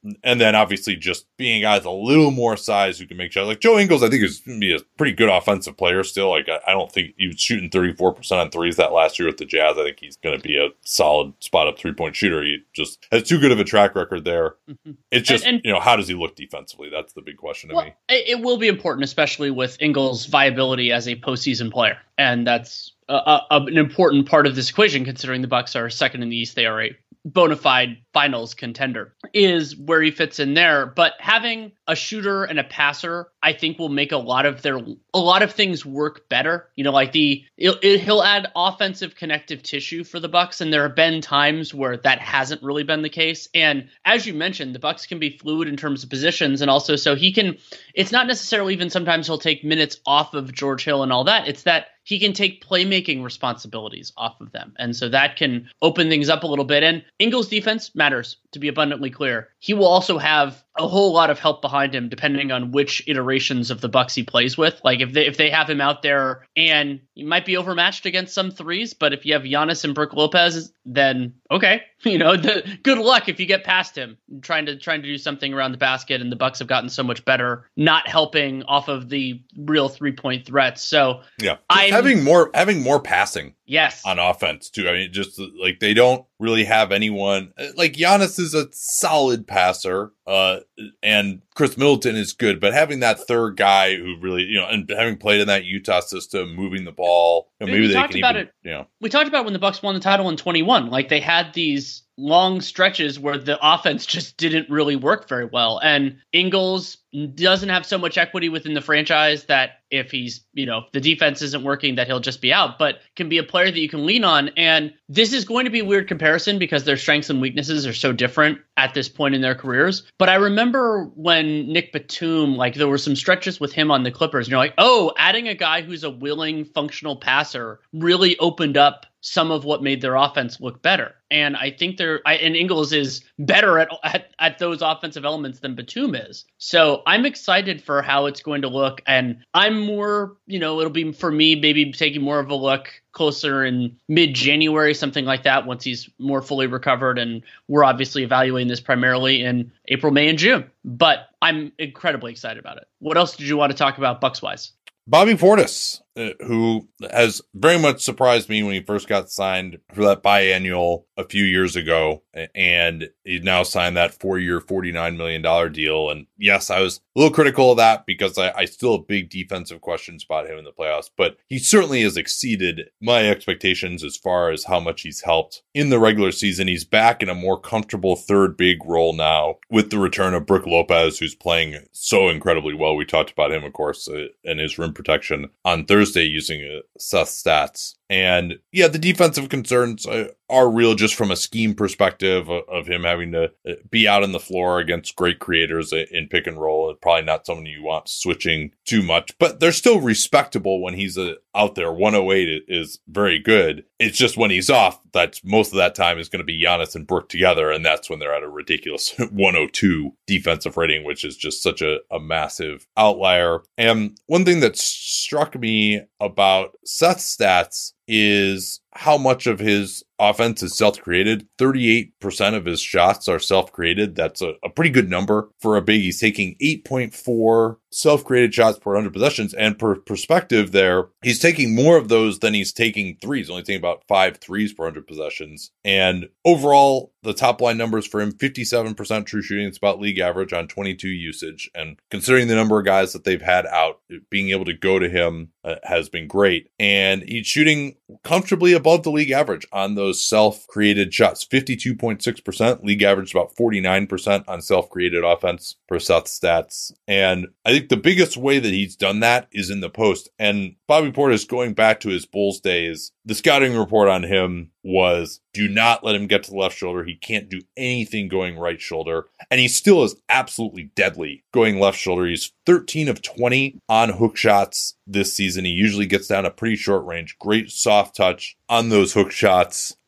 and then obviously just being guys a little more size who can make shots. Like Joe Ingles, I think is going to be a pretty good offensive player still. Like I, I don't think he was shooting thirty-four percent on threes that last year with the Jazz. I think he's going to be a solid spot up three point shooter. He just has too good of a track record there. Mm-hmm. It's just, and, and, you know, how does he look defensively? That's the big question to well, me. It will be important, especially with Ingles' viability as a postseason player. And that's a, a, an important part of this equation, considering the Bucks are second in the East. They are a bona fide finals contender, is where he fits in there. But having a shooter and a passer, I think, will make a lot of their a lot of things work better. You know, like the it, it, he'll add offensive connective tissue for the Bucks, and there have been times where that hasn't really been the case. And as you mentioned, the Bucks can be fluid in terms of positions, and also so he can. It's not necessarily even sometimes he'll take minutes off of George Hill and all that. It's that he can take playmaking responsibilities off of them. And so that can open things up a little bit. And Ingles' defense matters, to be abundantly clear. He will also have a whole lot of help behind him, depending on which iterations of the Bucks he plays with. Like if they if they have him out there and he might be overmatched against some threes, but if you have Giannis and Brook Lopez, then okay, you know, the, good luck if you get past him trying to trying to do something around the basket. And the Bucks have gotten so much better not helping off of the real three point threats. So yeah, I'm, having more having more passing. Yes. On offense, too. I mean, just like they don't really have anyone. Like Giannis is a solid passer, uh, and Chris Middleton is good, but having that third guy who really, you know, and having played in that Utah system, moving the ball, you know, maybe they can even, it. you know. We talked about when the Bucks won the title in twenty-one. Like they had these long stretches where the offense just didn't really work very well. And Ingles doesn't have so much equity within the franchise that if he's, you know, the defense isn't working, that he'll just be out, but can be a player that you can lean on. And this is going to be a weird comparison because their strengths and weaknesses are so different at this point in their careers. But I remember when Nick Batum, like there were some stretches with him on the Clippers and you're like, oh, adding a guy who's a willing, functional passer really opened up some of what made their offense look better. And I think they're, I, and Ingles is better at, at at those offensive elements than Batum is. So I'm excited for how it's going to look. And I'm more, you know, it'll be for me, maybe taking more of a look closer in mid-January, something like that, once he's more fully recovered. And we're obviously evaluating this primarily in April, May, and June. But I'm incredibly excited about it. What else did you want to talk about Bucks-wise? Bobby Portis, uh, who has very much surprised me when he first got signed for that biannual a few years ago, and he now signed that four-year, forty-nine million dollars deal. And yes, I was a little critical of that because I, I still have big defensive questions about him in the playoffs, but he certainly has exceeded my expectations as far as how much he's helped in the regular season. He's back in a more comfortable third big role now with the return of Brook Lopez, who's playing so incredibly well. We talked about him, of course, uh, and his rim protection on Thursday using uh, Seth's stats. And yeah, the defensive concerns uh, are real just from a scheme perspective of, of him having to be out on the floor against great creators in pick and roll. And probably not someone you want switching too much, but they're still respectable when he's uh, out there. one oh eight is very good. It's just when he's off, that's most of that time is going to be Giannis and Brook together. And that's when they're at a ridiculous one oh two defensive rating, which is just such a, a massive outlier. And one thing that struck me about Seth's stats is how much of his offense is self-created. thirty-eight percent of his shots are self-created. That's a, a pretty good number for a big. He's taking eight point four self-created shots per one hundred possessions. And per perspective there, he's taking more of those than he's taking threes, only taking about five threes per one hundred possessions. And overall, the top line numbers for him, fifty-seven percent true shooting. It's about league average on twenty-two usage. And considering the number of guys that they've had out, being able to go to him uh, has been great. And he's shooting comfortably above the league average on those self-created shots, fifty-two point six percent. League average about forty-nine percent on self-created offense per Seth stats. And I think the biggest way that he's done that is in the post. And Bobby Portis, going back to his Bulls days, the scouting report on him was, do not let him get to the left shoulder. He can't do anything going right shoulder. And he still is absolutely deadly going left shoulder. He's thirteen of twenty on hook shots this season. He usually gets down a pretty short range. Great soft touch on those hook shots.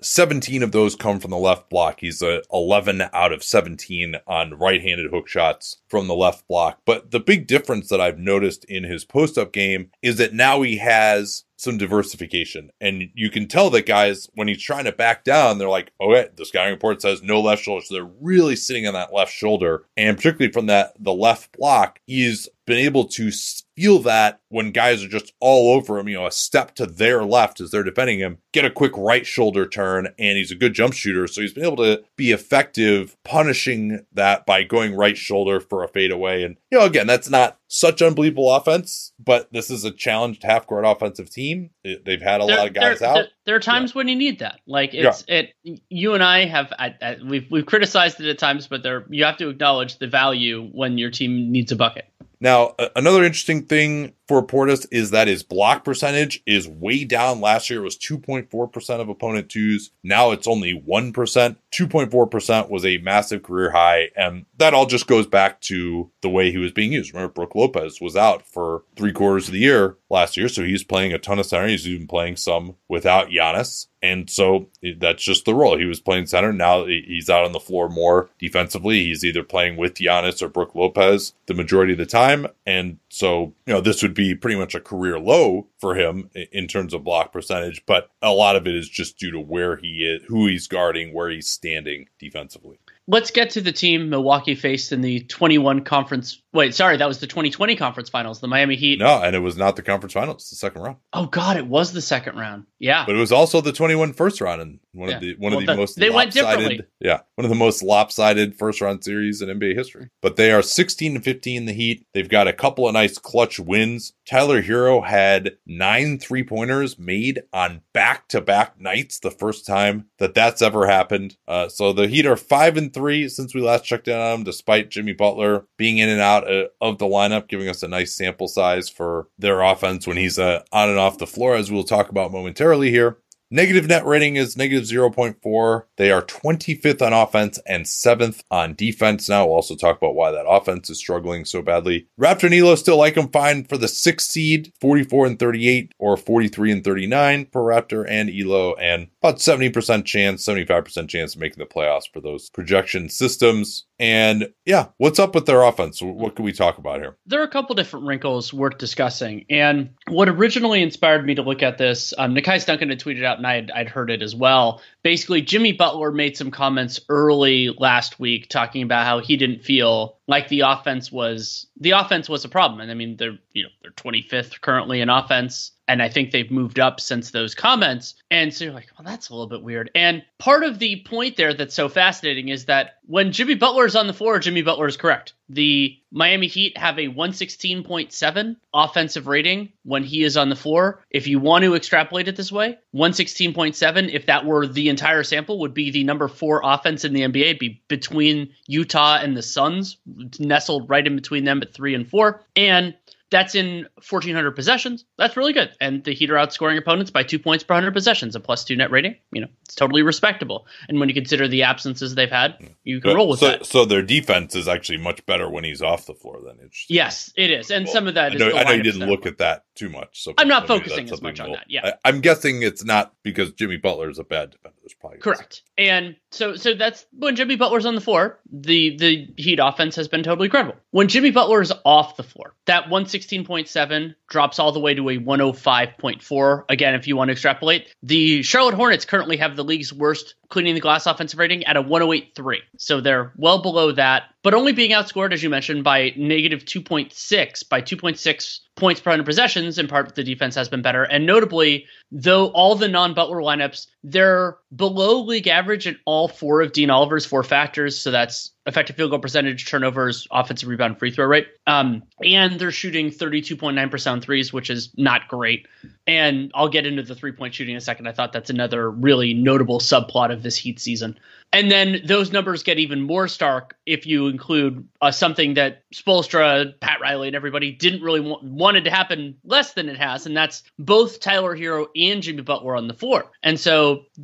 seventeen of those come from the left block. He's a eleven out of seventeen on right-handed hook shots from the left block. But the big difference that I've noticed in his post-up game is that now he has some diversification. And you can tell that guys, when he's trying to back down, they're like, okay, the scouting report says no left shoulder. So they're really sitting on that left shoulder. And particularly from that, the left block, he's been able to feel that when guys are just all over him, you know, a step to their left as they're defending him, get a quick right shoulder turn, and he's a good jump shooter. So he's been able to be effective punishing that by going right shoulder for a fadeaway. And, you know, again, that's not such unbelievable offense, but this is a challenged half-court offensive team. They've had a there, lot of guys there, out. There, there are times yeah. when you need that. Like it's yeah. it. You and I have I, I, we've we've criticized it at times, but there you have to acknowledge the value when your team needs a bucket. Now, uh, another interesting thing for Portis is that his block percentage is way down. Last year it was two point four percent of opponent twos. Now it's only one percent. two point four percent was a massive career high. And that all just goes back to the way he was being used. Remember, Brook Lopez was out for three quarters of the year last year. So he's playing a ton of center. He's even playing some without Giannis. And so that's just the role. He was playing center. Now he's out on the floor more defensively. He's either playing with Giannis or Brook Lopez the majority of the time. And so, you know, this would be pretty much a career low for him in terms of block percentage. But a lot of it is just due to where he is, who he's guarding, where he's standing defensively. Let's get to the team Milwaukee faced in the twenty-one conference. Wait, sorry, that was the twenty twenty conference finals, the Miami Heat. No, and it was not the conference finals, the second round. Oh God, it was the second round. Yeah. But it was also the twenty-one first round and one yeah. of the one well, of the, the most they lopsided, went differently. Yeah, one of the most lopsided first round series in N B A history. But they are sixteen and fifteen the Heat. They've got a couple of nice clutch wins. Tyler Hero had nine three-pointers made on back-to-back nights, the first time that that's ever happened. Uh, so the Heat are five and three since we last checked in on them, despite Jimmy Butler being in and out uh, of the lineup, giving us a nice sample size for their offense when he's uh, on and off the floor, as we'll talk about momentarily here. Negative net rating is negative zero point four. They are twenty-fifth on offense and seventh on defense. Now we'll also talk about why that offense is struggling so badly. Raptor and Elo still like them fine for the sixth seed, forty-four and thirty-eight or forty-three and thirty-nine per Raptor and Elo, and about seventy percent chance, seventy-five percent chance of making the playoffs for those projection systems. And yeah, what's up with their offense? What can we talk about here? There are a couple different wrinkles worth discussing. And what originally inspired me to look at this, um, Nekias Duncan had tweeted out, and I had, I'd heard it as well. Basically, Jimmy Butler made some comments early last week talking about how he didn't feel like the offense was the offense was a problem. And I mean, they're you know they're twenty-fifth currently in offense. And I think they've moved up since those comments. And so you're like, well, that's a little bit weird. And part of the point there that's so fascinating is that when Jimmy Butler is on the floor, Jimmy Butler is correct. The Miami Heat have a one sixteen point seven offensive rating when he is on the floor. If you want to extrapolate it this way, one sixteen point seven, if that were the entire sample, would be the number four offense in the N B A. It'd be between Utah and the Suns, nestled right in between them at three and four. And that's in fourteen hundred possessions. That's really good. And the Heat are outscoring opponents by two points per one hundred possessions, a plus two net rating. You know, it's totally respectable. And when you consider the absences they've had, you can but, roll with so, that. So their defense is actually much better when he's off the floor than it's. Yes, it is. And well, some of that I is know, the I know you didn't stuff. look at that too much. So I'm not focusing as much on that. Yeah. I, I'm guessing it's not because Jimmy Butler is a bad defender. There's probably correct. And so so that's when Jimmy Butler's on the floor, the, the Heat offense has been totally credible. When Jimmy Butler is off the floor, that one sixteen point seven drops all the way to a one oh five point four. Again, if you want to extrapolate, the Charlotte Hornets currently have the league's worst cleaning the glass offensive rating at a one oh eight point three. So they're well below that, but only being outscored, as you mentioned, by negative two point six, by two point six points per one hundred possessions. In part, the defense has been better. And notably, though all the non-Butler lineups, they're below league average in all four of Dean Oliver's four factors. So that's effective field goal percentage, turnovers, offensive rebound, free throw rate. Um, and they're shooting thirty-two point nine percent on threes, which is not great. And I'll get into the three-point shooting in a second. I thought that's another really notable subplot of this Heat season. And then those numbers get even more stark if you include uh, something that Spoelstra, Pat Riley, and everybody didn't really want wanted to happen less than it has, and that's both Tyler Hero and Jimmy Butler on the floor. And so the, the Heat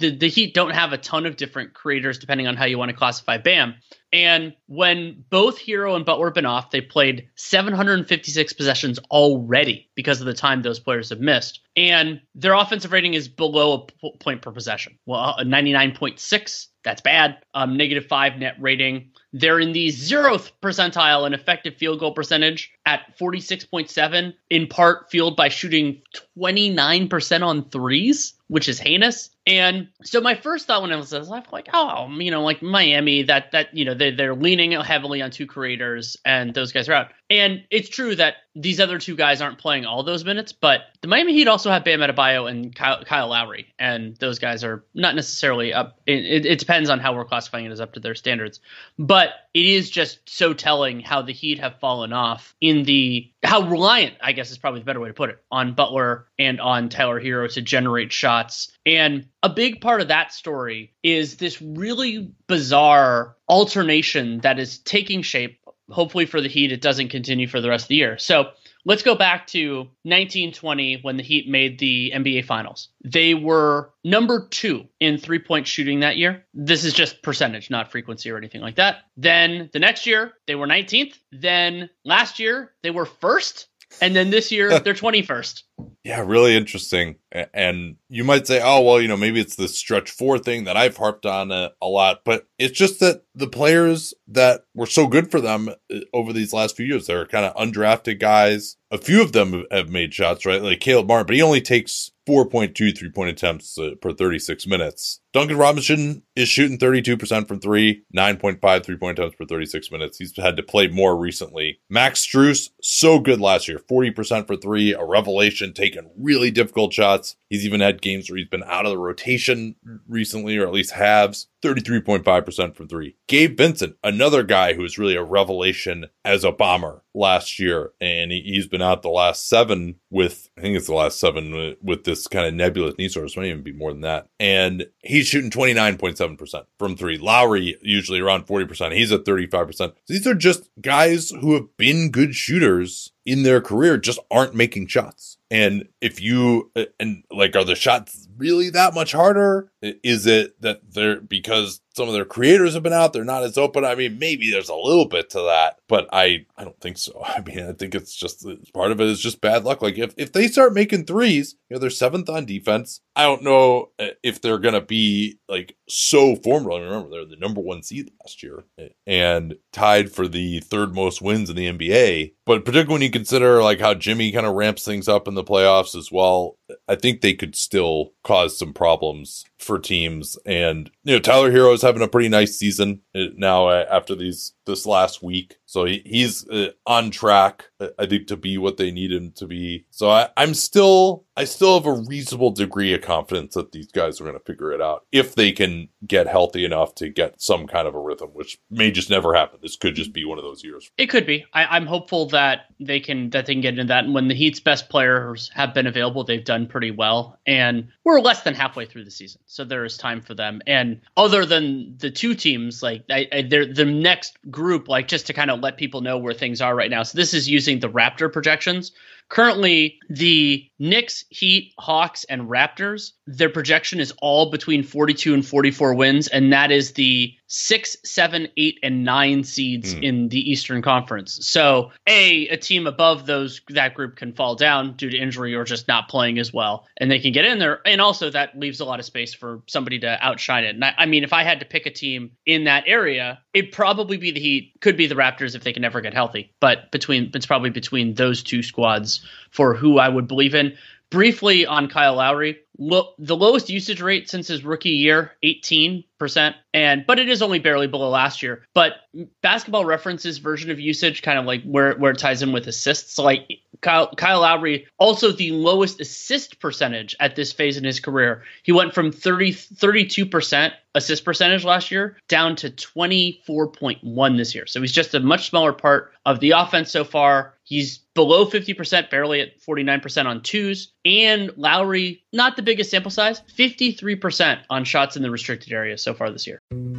Heat don't have a ton of different creators depending on how you want to classify Bam. And when both Hero and Butler have been off, they played seven hundred fifty-six possessions already because of the time those players have missed. And their offensive rating is below a p- point per possession. Well, a ninety-nine point six, that's bad. Um, negative five net rating. They're in the zeroth percentile in effective field goal percentage at forty-six point seven, in part fueled by shooting twenty-nine percent on threes, which is heinous. And so my first thought when I was like, oh, you know, like Miami, that, that you know, they, they're leaning heavily on two creators and those guys are out. And it's true that these other two guys aren't playing all those minutes, but the Miami Heat also have Bam Adebayo and Kyle, Kyle Lowry, and those guys are not necessarily up. It, it depends on how we're classifying it as up to their standards. But it is just so telling how the Heat have fallen off in the how reliant, I guess is probably the better way to put it, on Butler and on Tyler Hero to generate shots. And a big part of that story is this really bizarre alternation that is taking shape. Hopefully for the Heat, it doesn't continue for the rest of the year. So let's go back to nineteen twenty when the Heat made the N B A Finals. They were number two in three-point shooting that year. This is just percentage, not frequency or anything like that. Then the next year, they were nineteenth. Then last year, they were first. And then this year, they're twenty-first. Yeah, really interesting. And you might say, oh, well, you know, maybe it's the stretch four thing that I've harped on a, a lot. But it's just that the players that were so good for them over these last few years, they're kind of undrafted guys. A few of them have made shots, right? Like Caleb Martin, but he only takes four point two three-point attempts uh, per thirty-six minutes. Duncan Robinson is shooting thirty-two percent from three, nine point five three-point attempts per thirty-six minutes. He's had to play more recently. Max Strus, so good last year, forty percent for three, a revelation, taking really difficult shots. He's even had games where he's been out of the rotation recently, or at least halves. thirty-three point five percent from three. Gabe Vincent, another guy who was really a revelation as a bomber last year. And he, he's been out the last seven with, I think it's the last seven with, with this kind of nebulous knee source. It might even be more than that. And he's shooting twenty-nine point seven percent from three. Lowry, usually around forty percent. He's at thirty-five percent. So these are just guys who have been good shooters in their career, just aren't making shots. And if you, and like, are the shots really that much harder? Is it that they're, because some of their creators have been out, they're not as open? I mean, maybe there's a little bit to that, but I, I don't think so. I mean, I think it's just, part of it is just bad luck. Like if, if they start making threes, you know, they're seventh on defense. I don't know if they're going to be like so formidable. Remember, they're the number one seed last year and tied for the third most wins in the N B A. But particularly when you consider like how Jimmy kind of ramps things up in the playoffs as well, I think they could still cause some problems for teams. And, you know, Tyler Hero is having a pretty nice season now after these this last week. So he, he's uh, on track, I think, to be what they need him to be. So I, I'm still, I still have a reasonable degree of confidence that these guys are going to figure it out if they can get healthy enough to get some kind of a rhythm, which may just never happen. This could just be one of those years. It could be. I, I'm hopeful that they can that they can get into that. And when the Heat's best players have been available, they've done pretty well. And we're less than halfway through the season, so there is time for them. And other than the two teams, like I, I, they're the next group, like just to kind of let people know where things are right now. So this is using the Raptor projections. Currently, the Knicks, Heat, Hawks, and Raptors, their projection is all between forty-two and forty-four wins, and that is the six, seven, eight, and nine seeds mm. in the Eastern Conference. So, A, a team above those that group can fall down due to injury or just not playing as well, and they can get in there. And also, that leaves a lot of space for somebody to outshine it. And I, I mean, if I had to pick a team in that area, it'd probably be the Heat, could be the Raptors if they can never get healthy. But between it's probably between those two squads for who I would believe in. Briefly on Kyle Lowry, lo- the lowest usage rate since his rookie year, eighteen percent, and but it is only barely below last year. But Basketball Reference's version of usage, kind of like where, where it ties in with assists, so like Kyle, Kyle Lowry, also the lowest assist percentage at this phase in his career. He went from thirty, thirty-two percent assist percentage last year down to twenty-four point one this year. So he's just a much smaller part of the offense so far. He's below fifty percent, barely at forty-nine percent on twos. And Lowry, not the biggest sample size, fifty-three percent on shots in the restricted area so far this year.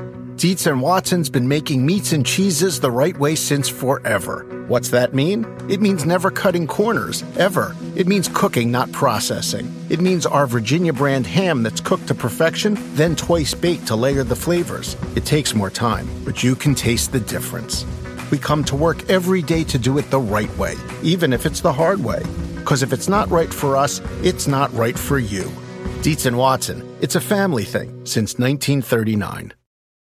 Dietz and Watson's been making meats and cheeses the right way since forever. What's that mean? It means never cutting corners, ever. It means cooking, not processing. It means our Virginia brand ham that's cooked to perfection, then twice baked to layer the flavors. It takes more time, but you can taste the difference. We come to work every day to do it the right way, even if it's the hard way. Because if it's not right for us, it's not right for you. Dietz and Watson, it's a family thing since nineteen thirty-nine.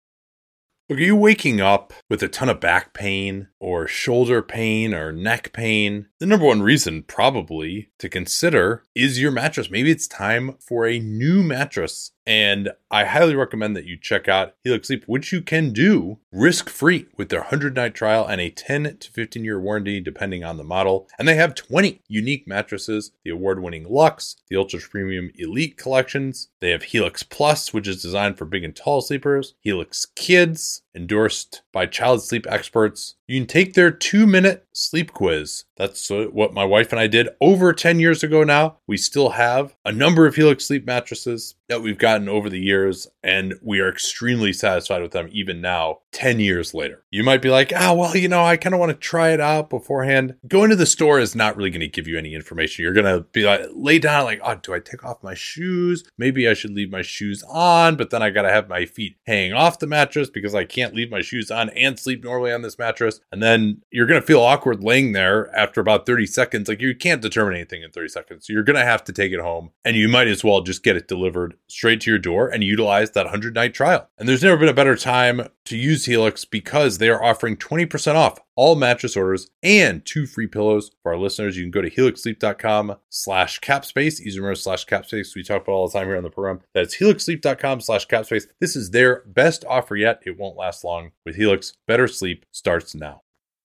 Look, are you waking up with a ton of back pain or shoulder pain or neck pain? The number one reason probably to consider is your mattress. Maybe it's time for a new mattress. And I highly recommend that you check out Helix Sleep, which you can do risk-free with their one hundred night trial and a ten to fifteen year warranty, depending on the model. And they have twenty unique mattresses, the award-winning Luxe, the ultra-premium Elite collections. They have Helix Plus, which is designed for big and tall sleepers. Helix Kids, endorsed by child sleep experts. You can take their two-minute sleep quiz. That's what my wife and I did over ten years ago now. We still have a number of Helix Sleep mattresses that we've gotten over the years, and we are extremely satisfied with them even now, ten years later. You might be like, ah, well, you know, I kind of want to try it out beforehand. Going to the store is not really going to give you any information. You're going to be like, lay down like, oh, do I take off my shoes? Maybe I should leave my shoes on, but then I got to have my feet hanging off the mattress because I can't leave my shoes on and sleep normally on this mattress. And then you're going to feel awkward laying there after about thirty seconds. Like, you can't determine anything in thirty seconds. So you're going to have to take it home, and you might as well just get it delivered straight to your door and utilize that one hundred night trial. And there's never been a better time to use Helix because they are offering twenty percent off all mattress orders and two free pillows for our listeners. You can go to helixsleep.com slash capspace. Easy remember slash capspace. We talk about all the time here on the program. That's helixsleep.com slash capspace. This is their best offer yet. It won't last long. With Helix, better sleep starts now.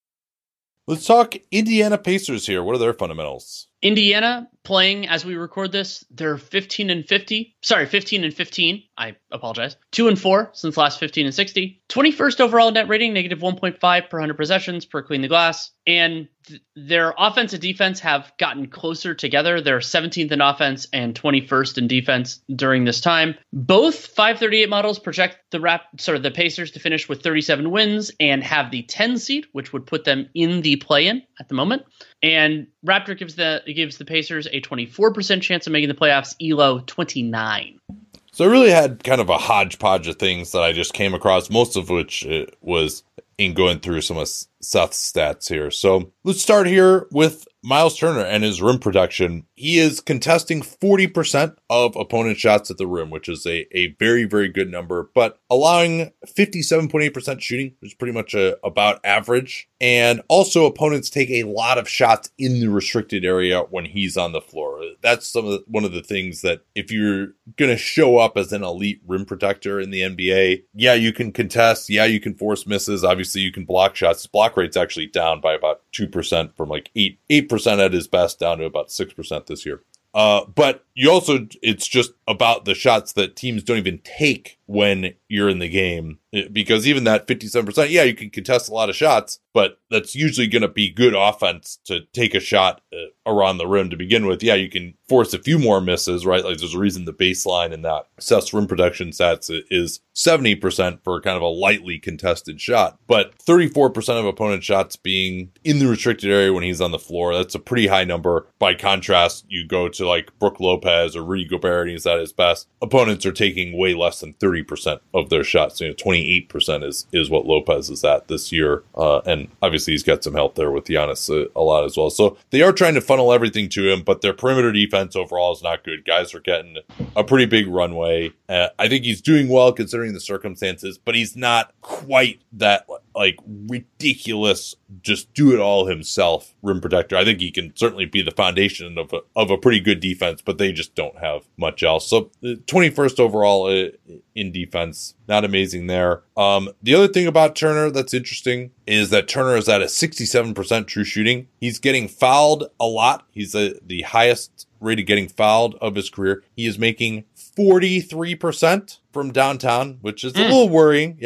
Let's talk Indiana Pacers here. What are their fundamentals? Indiana playing as we record this, they're fifteen and fifty. Sorry, fifteen and fifteen. I apologize. Two and four since last fifteen and sixty. twenty-first overall net rating, negative one point five per one hundred possessions per clean the glass. And th- their offense and defense have gotten closer together. They're seventeenth in offense and twenty-first in defense during this time. Both five thirty-eight models project the rap, sort of the Pacers to finish with thirty-seven wins and have the ten seed, which would put them in the play-in at the moment. And Raptor gives the gives the Pacers a twenty-four percent chance of making the playoffs. E L O twenty-nine. So I really had kind of a hodgepodge of things that I just came across, most of which uh, was in going through some of Seth's stats here. So let's start here with Miles Turner and his rim production. He is contesting forty percent of opponent shots at the rim, which is a, a very, very good number, but allowing fifty-seven point eight percent shooting, which is pretty much a, about average. And also opponents take a lot of shots in the restricted area when he's on the floor. That's some of the, one of the things that if you're going to show up as an elite rim protector in the N B A, yeah, you can contest. Yeah, you can force misses. Obviously, you can block shots. His block rate's actually down by about two percent from like eight, eight percent at his best down to about six percent this year. Uh, but you also, it's just about the shots that teams don't even take when you're in the game, because even that fifty-seven percent, yeah, you can contest a lot of shots, but that's usually going to be good offense to take a shot uh, around the rim to begin with. Yeah, you can force a few more misses, right? Like there's a reason the baseline in that Seth's rim protection stats is seventy percent for kind of a lightly contested shot, but thirty-four percent of opponent shots being in the restricted area when he's on the floor. That's a pretty high number. By contrast, you go to like Brook Lopez or Rudy Gobert and he's at his best. Opponents are taking way less than thirty percent of their shots. You know, twenty-eight percent is, is what Lopez is at this year. Uh, and obviously he's got some help there with Giannis a, a lot as well. So they are trying to funnel everything to him, but their perimeter defense overall is not good. Guys are getting a pretty big runway. Uh, I think he's doing well considering the circumstances, but he's not quite that like ridiculous, just do it all himself rim protector. I think he can certainly be the foundation of a, of a pretty good defense, but they just don't have much else. So twenty-first overall uh, in defense, not amazing there. Um, the other thing about Turner that's interesting is that Turner is at a sixty-seven percent true shooting. He's getting fouled a lot. He's a, the highest rate of getting fouled of his career. He is making forty-three percent from downtown, which is a little worrying. Yeah, go ahead.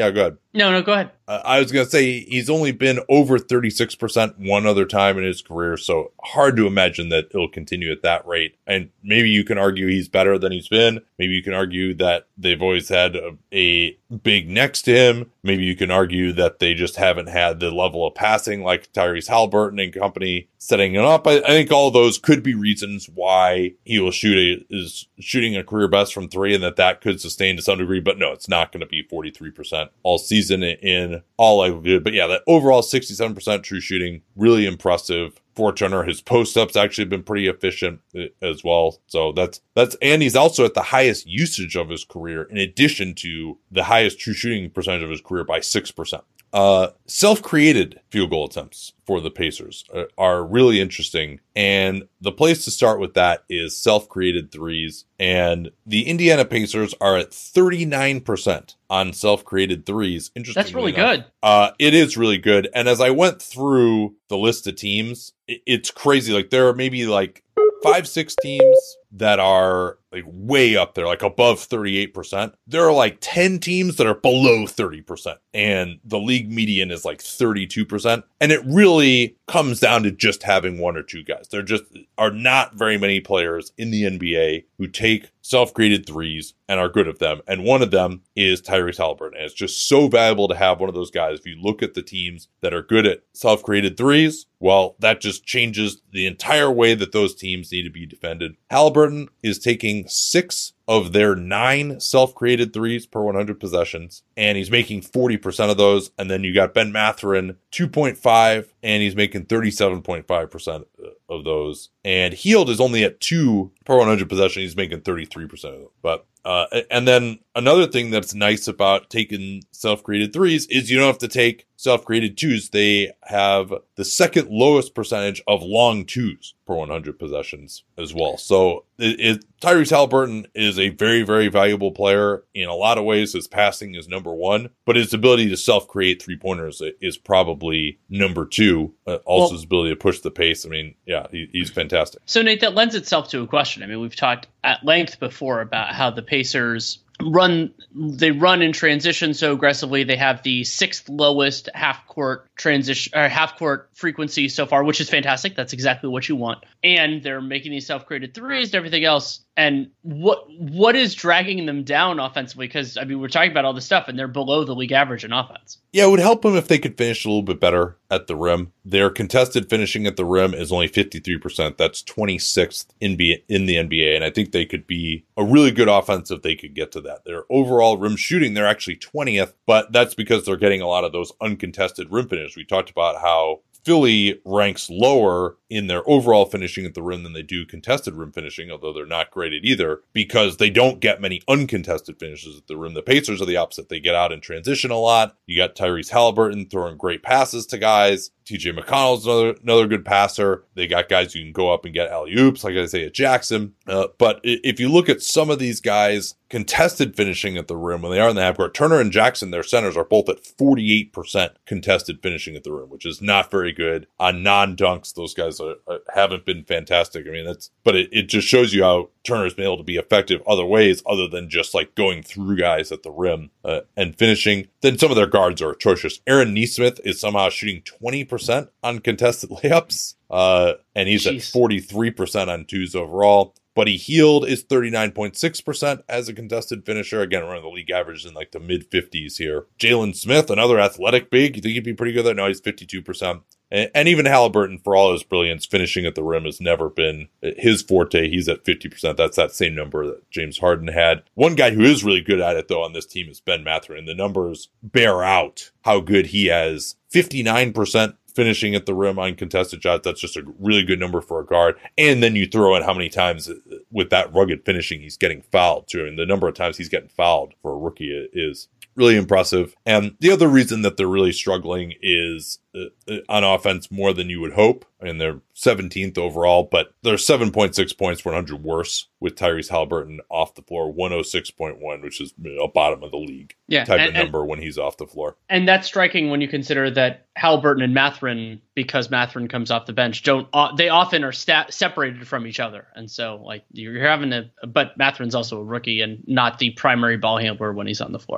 No, no, go ahead. Uh, I was going to say he's only been over thirty-six percent one other time in his career, so hard to imagine that it'll continue at that rate. And maybe you can argue he's better than he's been. Maybe you can argue that they've always had a, a big next to him. Maybe you can argue that they just haven't had the level of passing like Tyrese Halliburton and company setting it up. I, I think all those could be reasons why he will shoot a, is shooting a career best from three, and that that could sustain to some degree. But no, it's not going to be forty-three percent all season in all likelihood. But yeah, that overall sixty-seven percent true shooting, really impressive. For Turner, his post-ups actually have been pretty efficient as well. So that's, that's, and he's also at the highest usage of his career, in addition to the highest true shooting percentage of his career by six percent. Uh, self-created field goal attempts for the Pacers are, are really interesting. And the place to start with that is self-created threes. And the Indiana Pacers are at thirty-nine percent on self-created threes. Interesting. That's really enough. good. Uh, it is really good. And as I went through the list of teams, it, it's crazy. Like there are maybe like five, six teams that are like way up there, like above thirty-eight percent. There are like ten teams that are below thirty percent, and the league median is like thirty-two percent. And it really comes down to just having one or two guys. There just are not very many players in the N B A who take self-created threes and are good at them. And one of them is Tyrese Halliburton. And it's just so valuable to have one of those guys. If you look at the teams that are good at self-created threes, well, that just changes the entire way that those teams need to be defended. Halliburton is taking six of their nine self-created threes per one hundred possessions, and he's making forty percent of those. And then you got Ben Mathurin, two point five, and he's making thirty-seven point five percent of those. And Hield is only at two per one hundred possessions. He's making thirty-three percent of them. But Uh, and then another thing that's nice about taking self-created threes is you don't have to take self-created twos. They have the second lowest percentage of long twos per one hundred possessions as well. So it, it, Tyrese Halliburton is a very, very valuable player in a lot of ways. His passing is number one, but his ability to self-create three-pointers is probably number two. Uh, also well, his ability to push the pace. I mean, yeah, he, he's fantastic. So Nate, that lends itself to a question. I mean, we've talked at length before about how the Pacers run they run in transition so aggressively. They have the sixth lowest half court transition or half court frequency so far, which is fantastic. That's exactly what you want. And they're making these self-created threes and everything else. And what what is dragging them down offensively? Because I mean, we're talking about all this stuff, and they're below the league average in offense. Yeah, it would help them if they could finish a little bit better at the rim. Their contested finishing at the rim is only fifty-three percent. That's twenty-sixth in, B- in the N B A, and I think they could be a really good offense if they could get to that. Their overall rim shooting, they're actually twentieth, but that's because they're getting a lot of those uncontested rim finishes. We talked about how Philly ranks lower in their overall finishing at the rim than they do contested rim finishing, although they're not great at either, because they don't get many uncontested finishes at the rim. The Pacers are the opposite. They get out in transition a lot. You got Tyrese Halliburton throwing great passes to guys. T J McConnell's another another good passer. They got guys who can go up and get alley-oops, like I say at Jackson. Uh, but if you look at some of these guys contested finishing at the rim when they are in the half court, Turner and Jackson, their centers, are both at forty-eight percent contested finishing at the rim, which is not very good. On non-dunks, those guys are, are, haven't been fantastic. I mean, that's, but it, it just shows you how Turner's been able to be effective other ways other than just like going through guys at the rim uh, and finishing. Then some of their guards are atrocious. Aaron Nesmith is somehow shooting twenty percent on contested layups, uh, and he's Jeez. at forty-three percent on twos overall. Buddy Hield is thirty-nine point six percent as a contested finisher. Again, running the league average in like the mid-fifties here. Jalen Smith, another athletic big. You think he'd be pretty good there? No, he's fifty-two percent. And, and even Halliburton, for all his brilliance, finishing at the rim has never been his forte. He's at fifty percent. That's that same number that James Harden had. One guy who is really good at it, though, on this team is Ben Mathurin. The numbers bear out how good he has. fifty-nine percent finishing at the rim on contested shots. That's just a really good number for a guard. And then you throw in how many times with that rugged finishing he's getting fouled too. And the number of times he's getting fouled for a rookie is really impressive. And the other reason that they're really struggling is uh, on offense more than you would hope. And they're seventeenth overall, but they're seven point six points per one hundred worse with Tyrese Halliburton off the floor, one oh six point one, which is a bottom of the league yeah, type and, of number and, when he's off the floor. And that's striking when you consider that Halliburton and Mathurin, because Mathurin comes off the bench, don't uh, they often are sta- separated from each other. And so like you're having a, but Mathurin's also a rookie and not the primary ball handler when he's on the floor.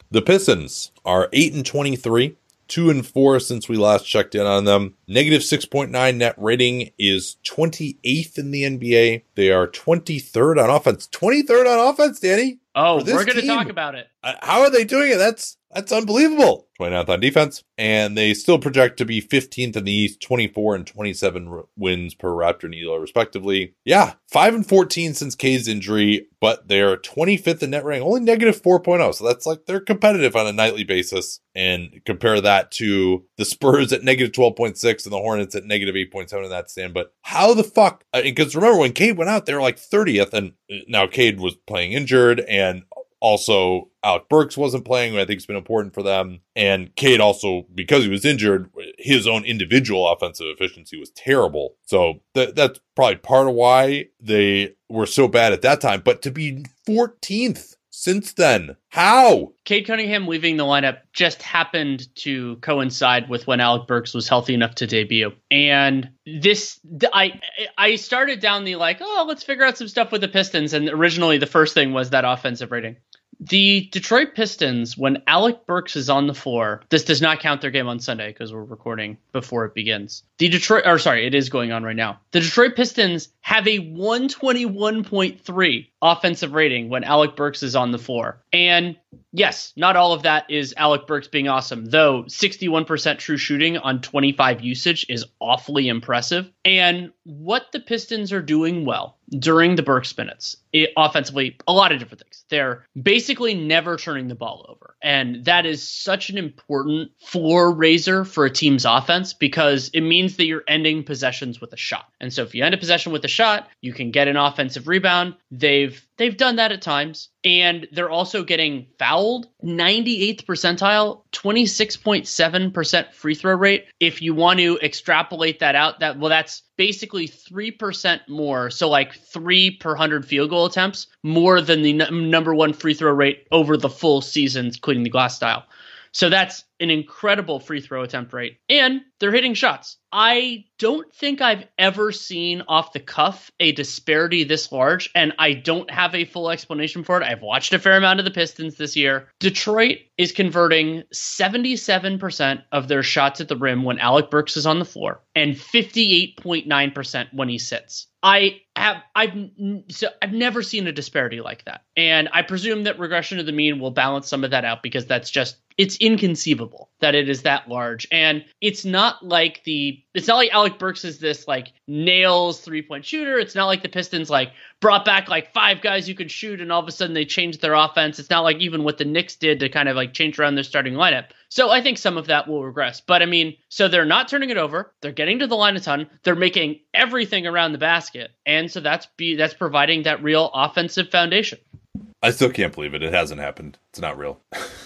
The Pistons are eight and twenty-three. Two and four since we last checked in on them. Negative six point nine net rating is twenty-eighth in the N B A. They are twenty-third on offense. twenty-third on offense, Danny. Oh, we're going to talk about it. Uh, how are they doing it? That's that's unbelievable. twenty-ninth on defense. And they still project to be fifteenth in the East, twenty-four and twenty-seven r- wins per Raptor and Elo, respectively. Yeah, five and fourteen since K's injury, but they're twenty-fifth in net rating, only negative four point oh. So that's like they're competitive on a nightly basis. And compare that to the Spurs at negative twelve point six and the Hornets at negative eight point seven in that stand. But how the fuck? Because remember, when Cade went out, they were like thirtieth, and now Cade was playing injured, and also Alec Burks wasn't playing, which I think has been important for them. And Cade also, because he was injured, his own individual offensive efficiency was terrible. So th- that's probably part of why they were so bad at that time. But to be fourteenth since then, how? Cade Cunningham leaving the lineup just happened to coincide with when Alec Burks was healthy enough to debut. And this, I I started down the like, oh, let's figure out some stuff with the Pistons. And originally the first thing was that offensive rating. The Detroit Pistons, when Alec Burks is on the floor, this does not count their game on Sunday because we're recording before it begins. The Detroit, or sorry, it is going on right now. The Detroit Pistons have a one twenty-one point three offensive rating when Alec Burks is on the floor. And yes, not all of that is Alec Burks being awesome, though sixty-one percent true shooting on twenty-five usage is awfully impressive. And what the Pistons are doing well during the Burks minutes, it, offensively, a lot of different things. They're basically never turning the ball over. And that is such an important floor raiser for a team's offense because it means that you're ending possessions with a shot. And so if you end a possession with a shot, you can get an offensive rebound. They've They've done that at times, and they're also getting fouled. ninety-eighth percentile, twenty-six point seven percent free throw rate. If you want to extrapolate that out, that well, that's basically three percent more. So like three per one hundred field goal attempts, more than the n- number one free throw rate over the full season, including the glass style. So that's an incredible free throw attempt rate. And they're hitting shots. I don't think I've ever seen off the cuff a disparity this large, and I don't have a full explanation for it. I've watched a fair amount of the Pistons this year. Detroit is converting seventy-seven percent of their shots at the rim when Alec Burks is on the floor, and fifty-eight point nine percent when he sits. I have I've so I've never seen a disparity like that. And I presume that regression to the mean will balance some of that out because that's just it's inconceivable that it is that large. And it's not like the it's not like Alec Burks is this like nails three-point shooter. It's not like the Pistons like brought back like five guys who could shoot and all of a sudden they changed their offense. It's not like even what the Knicks did to kind of like change around their starting lineup. So I think some of that will regress. But I mean, so they're not turning it over. They're getting to the line a ton. They're making everything around the basket. And so that's be that's providing that real offensive foundation. I still can't believe it. It hasn't happened. It's not real.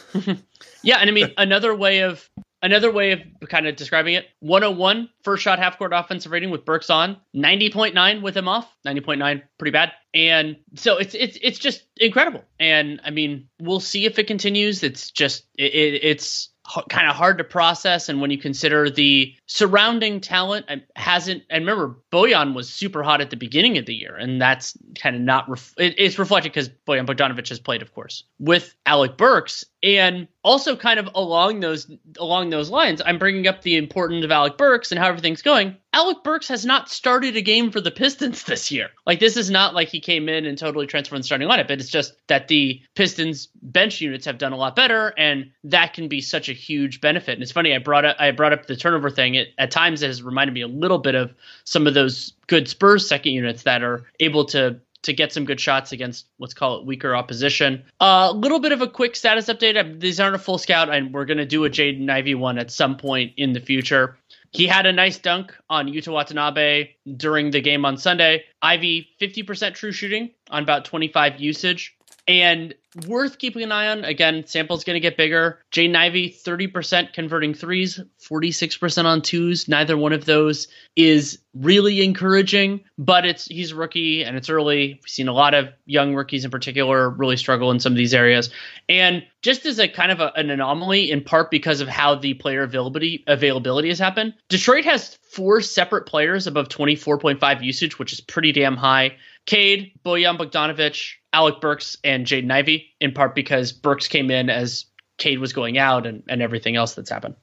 Yeah, and I mean, another way of another way of kind of describing it, one oh one first shot half court offensive rating with Burks on, ninety point nine with him off, ninety point nine, pretty bad. And so it's it's it's just incredible. And I mean, we'll see if it continues. It's just it, it, it's kind of hard to process, and when you consider the surrounding talent, hasn't and remember Bojan was super hot at the beginning of the year, and that's kind of not ref, it, it's reflected because Bojan Bogdanovic has played, of course, with Alec Burks. And also kind of along those along those lines, I'm bringing up the importance of Alec Burks and how everything's going. Alec Burks has not started a game for the Pistons this year. Like, this is not like he came in and totally transformed the starting lineup. It's just that the Pistons bench units have done a lot better, and that can be such a huge benefit. And it's funny, I brought up I brought up the turnover thing. It, at times, it has reminded me a little bit of some of those good Spurs second units that are able to to get some good shots against, let's call it, weaker opposition. A uh, little bit of a quick status update. These aren't a full scout, and we're going to do a Jaden Ivey one at some point in the future. He had a nice dunk on Yuta Watanabe during the game on Sunday. Ivey, fifty percent true shooting on about twenty-five usage. And worth keeping an eye on. Again, sample's going to get bigger. Jaden Ivey, thirty percent converting threes, forty-six percent on twos. Neither one of those is really encouraging, but it's he's a rookie and it's early. We've seen a lot of young rookies in particular really struggle in some of these areas. And just as a kind of a, an anomaly, in part because of how the player availability availability has happened, Detroit has four separate players above twenty-four point five usage, which is pretty damn high. Cade, Bojan Bogdanovic, Alec Burks, and Jaden Ivey, in part because Burks came in as Cade was going out and, and everything else that's happened.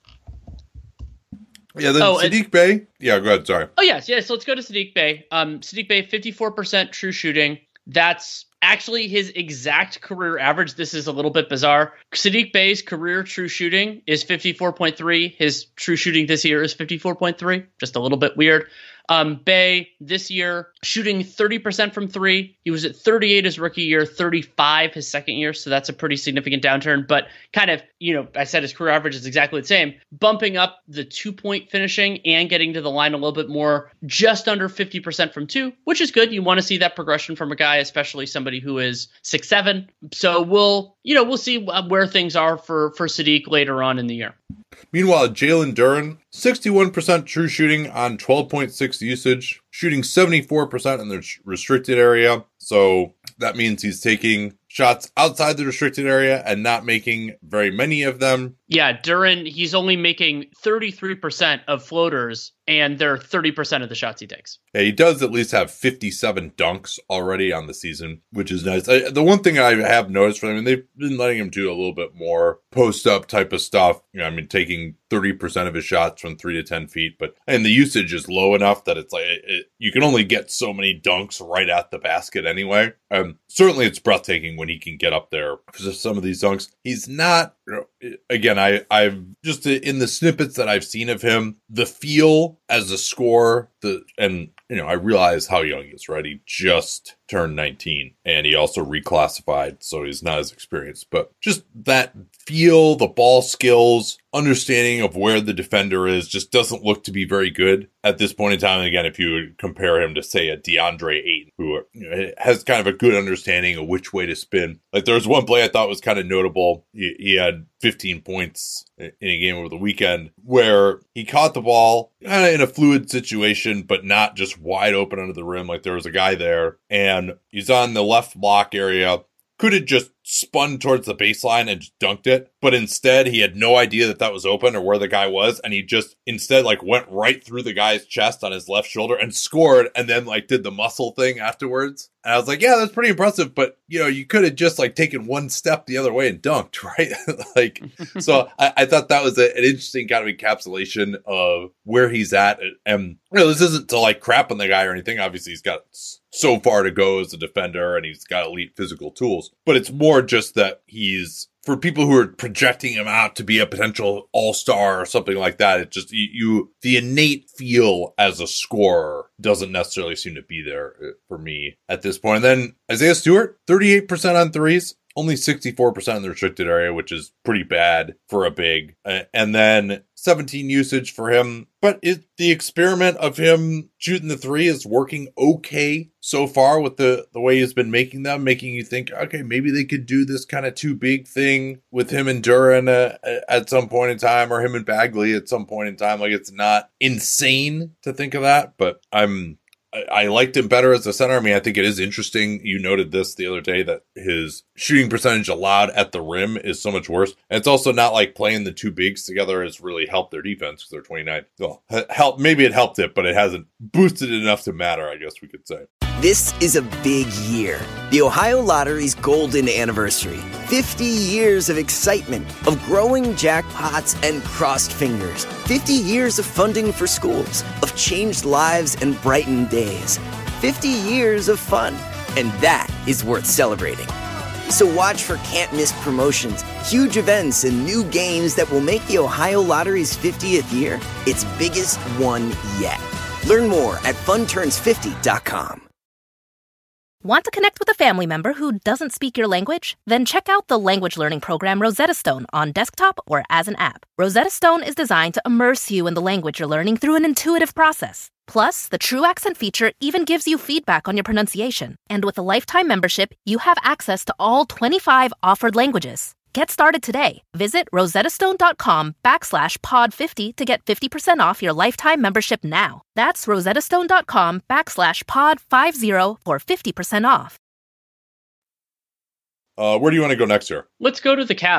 Yeah, then oh, Saddiq and, Bey. Yeah, go ahead. Sorry. Oh, yes. Yeah, so let's go to Saddiq Bey. Um, Saddiq Bey, fifty-four percent true shooting. That's actually his exact career average. This is a little bit bizarre. Saddiq Bey's career true shooting is fifty-four point three. His true shooting this year is fifty-four point three. Just a little bit weird. Um, Bey this year shooting thirty percent from three. He was at thirty-eight his rookie year, thirty-five his second year. So that's a pretty significant downturn. But kind of, you know, I said his career average is exactly the same. Bumping up the two point finishing and getting to the line a little bit more, just under fifty percent from two, which is good. You want to see that progression from a guy, especially somebody who is six seven. So we'll, you know, we'll see where things are for, for Saddiq later on in the year. Meanwhile, Jalen Duren, sixty-one percent true shooting on twelve point six usage, shooting seventy-four percent in the restricted area. So that means he's taking shots outside the restricted area and not making very many of them. Yeah, Duren, he's only making thirty-three percent of floaters, and they're thirty percent of the shots he takes. Yeah, he does at least have fifty-seven dunks already on the season, which is nice. I, the one thing I have noticed from him, they've been letting him do a little bit more post-up type of stuff. You know, I mean, taking thirty percent of his shots from three to ten feet, but and the usage is low enough that it's like it, it, you can only get so many dunks right at the basket anyway. Um, certainly, it's breathtaking when he can get up there for some of these dunks. He's not, you know, again, I, I've just in the snippets that I've seen of him, the feel as a scorer, the and you know, I realize how young he is, right? He just turned nineteen and he also reclassified, so he's not as experienced, but just that feel, the ball skills, understanding of where the defender is just doesn't look to be very good at this point in time. And again, if you would compare him to, say, a DeAndre Ayton, who you know, has kind of a good understanding of which way to spin. Like there was one play I thought was kind of notable. He, he had fifteen points in a game over the weekend where he caught the ball kind of in a fluid situation, but not just wide open under the rim. Like there was a guy there and he's on the left block area. Could have just spun towards the baseline and just dunked it, but instead he had no idea that that was open or where the guy was, and he just instead like went right through the guy's chest on his left shoulder and scored, and then like did the muscle thing afterwards. And I was like, yeah, that's pretty impressive, but you know, you could have just like taken one step the other way and dunked, right? Like, so I, I thought that was a, an interesting kind of encapsulation of where he's at. And you know, this isn't to like crap on the guy or anything. Obviously, he's got so far to go as a defender, and he's got elite physical tools, but it's more just that he's, for people who are projecting him out to be a potential all-star or something like that, it just, you, you the innate feel as a scorer doesn't necessarily seem to be there for me at this point. And then Isaiah Stewart, thirty-eight percent on threes, only sixty-four percent in the restricted area, which is pretty bad for a big. Uh, and then seventeen usage for him. But it, the experiment of him shooting the three is working okay so far with the, the way he's been making them, making you think, okay, maybe they could do this kind of too big thing with him and Duren uh, at some point in time, or him and Bagley at some point in time. Like, it's not insane to think of that, but I'm I liked him better as a center. I mean, I think it is interesting. You noted this the other day that his shooting percentage allowed at the rim is so much worse. And it's also not like playing the two bigs together has really helped their defense because they're twenty-nine. Well, help, maybe it helped it, but it hasn't boosted it enough to matter, I guess we could say. This is a big year. The Ohio Lottery's golden anniversary. fifty years of excitement, of growing jackpots and crossed fingers. fifty years of funding for schools, of changed lives and brightened days. fifty years of fun. And that is worth celebrating. So watch for can't-miss promotions, huge events, and new games that will make the Ohio Lottery's fiftieth year its biggest one yet. Learn more at fun turns fifty dot com. Want to connect with a family member who doesn't speak your language? Then check out the language learning program Rosetta Stone on desktop or as an app. Rosetta Stone is designed to immerse you in the language you're learning through an intuitive process. Plus, the True Accent feature even gives you feedback on your pronunciation. And with a lifetime membership, you have access to all twenty-five offered languages. Get started today. Visit rosettastone.com backslash pod 50 to get fifty percent off your lifetime membership now. That's rosettastone.com backslash pod 50 for fifty percent off. Uh, where do you want to go next here? Let's go to the Cavs.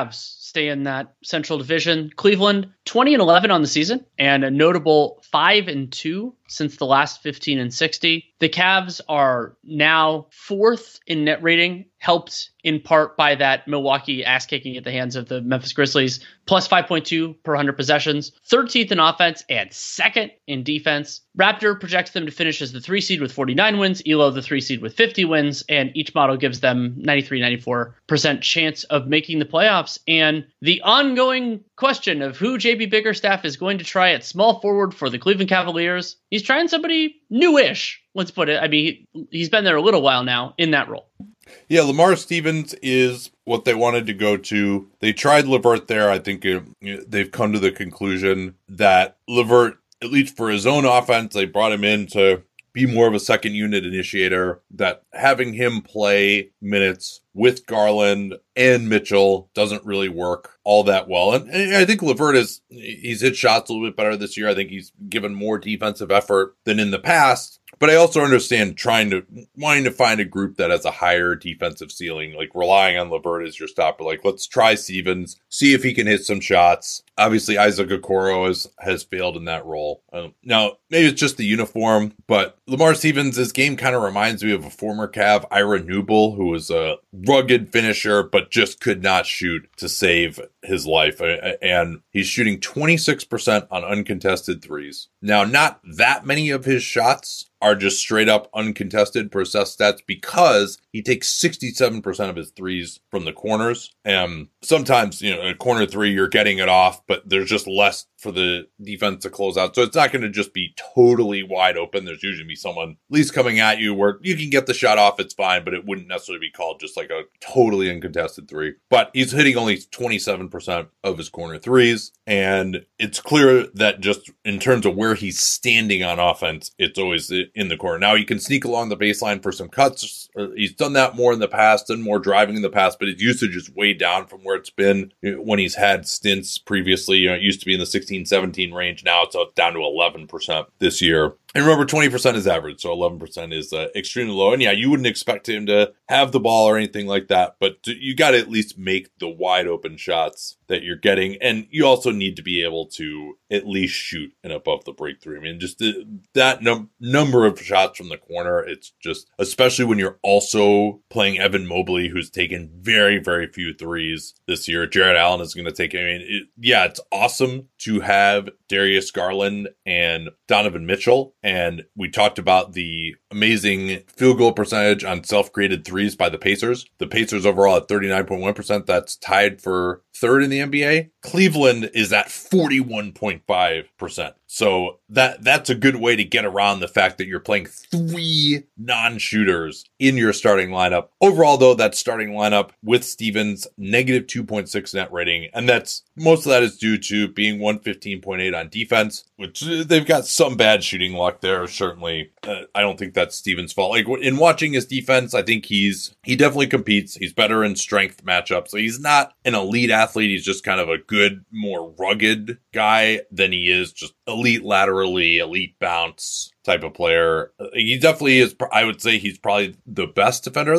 stay in that Central Division. Cleveland, twenty and eleven on the season, and a notable five and two since the last fifteen and sixty. The Cavs are now fourth in net rating, helped in part by that Milwaukee ass kicking at the hands of the Memphis Grizzlies, plus five point two per one hundred possessions, thirteenth in offense and second in defense. Raptor projects them to finish as the three seed with forty-nine wins, E L O the three seed with fifty wins, and each model gives them ninety-three, ninety-four percent chance of making the playoffs. And the ongoing question of who J B Bickerstaff is going to try at small forward for the Cleveland Cavaliers, he's trying somebody newish. Let's put it. I mean, he, he's been there a little while now in that role. Yeah, Lamar Stevens is what they wanted to go to. They tried LeVert there. I think it, they've come to the conclusion that LeVert, at least for his own offense, they brought him in to be more of a second unit initiator, that having him play minutes with Garland and Mitchell doesn't really work all that well. And, and I think LeVert is, he's hit shots a little bit better this year. I think he's given more defensive effort than in the past. But I also understand trying to, wanting to find a group that has a higher defensive ceiling, like relying on LeVert as your stopper. Like, let's try Stevens, see if he can hit some shots. Obviously, Isaac Okoro has, has failed in that role. Um, now, maybe it's just the uniform, but Lamar Stevens, his game kind of reminds me of a former Cav, Ira Newble, who was a rugged finisher, but just could not shoot to save his life. And he's shooting twenty-six percent on uncontested threes. Now, not that many of his shots are just straight up uncontested per assessed stats, because he takes sixty-seven percent of his threes from the corners. And sometimes, you know, a corner three, you're getting it off, but there's just less for the defense to close out. So it's not going to just be totally wide open. There's usually be someone at least coming at you where you can get the shot off. It's fine, but it wouldn't necessarily be called just like a totally uncontested three. But he's hitting only twenty-seven percent of his corner threes. And it's clear that just in terms of where he's standing on offense, it's always in the corner. Now he can sneak along the baseline for some cuts. He's done that more in the past and more driving in the past, but his usage is way down from where it's been when he's had stints previously. You know, it used to be in the sixteen, seventeen range. Now it's down to eleven percent this year. And remember, twenty percent is average, so eleven percent is uh, extremely low. And yeah, you wouldn't expect him to have the ball or anything like that, but you got to at least make the wide open shots that you're getting. And you also need to be able to at least shoot an above the breakthrough. I mean, just the, that num- number of shots from the corner, it's just, especially when you're also playing Evan Mobley, who's taken very, very few threes this year. Jared Allen is going to take, I mean, it, yeah, it's awesome to have Darius Garland and Donovan Mitchell. And we talked about the amazing field goal percentage on self-created threes by the Pacers. The Pacers overall at thirty-nine point one percent. That's tied for third in the N B A. Cleveland is at forty-one point five percent. So that that's a good way to get around the fact that you're playing three non-shooters in your starting lineup. Overall, though, that starting lineup with Stevens, negative two point six net rating. And that's most of that is due to being one fifteen point eight on defense, which they've got some bad shooting luck there. Certainly, uh, I don't think that's Stevens' fault. Like in watching his defense, I think he's he definitely competes. He's better in strength matchups. So he's not an elite athlete. He's just kind of a good, more rugged guy than he is just elite laterally, elite bounce type of player. He definitely is. I would say he's probably the best defender.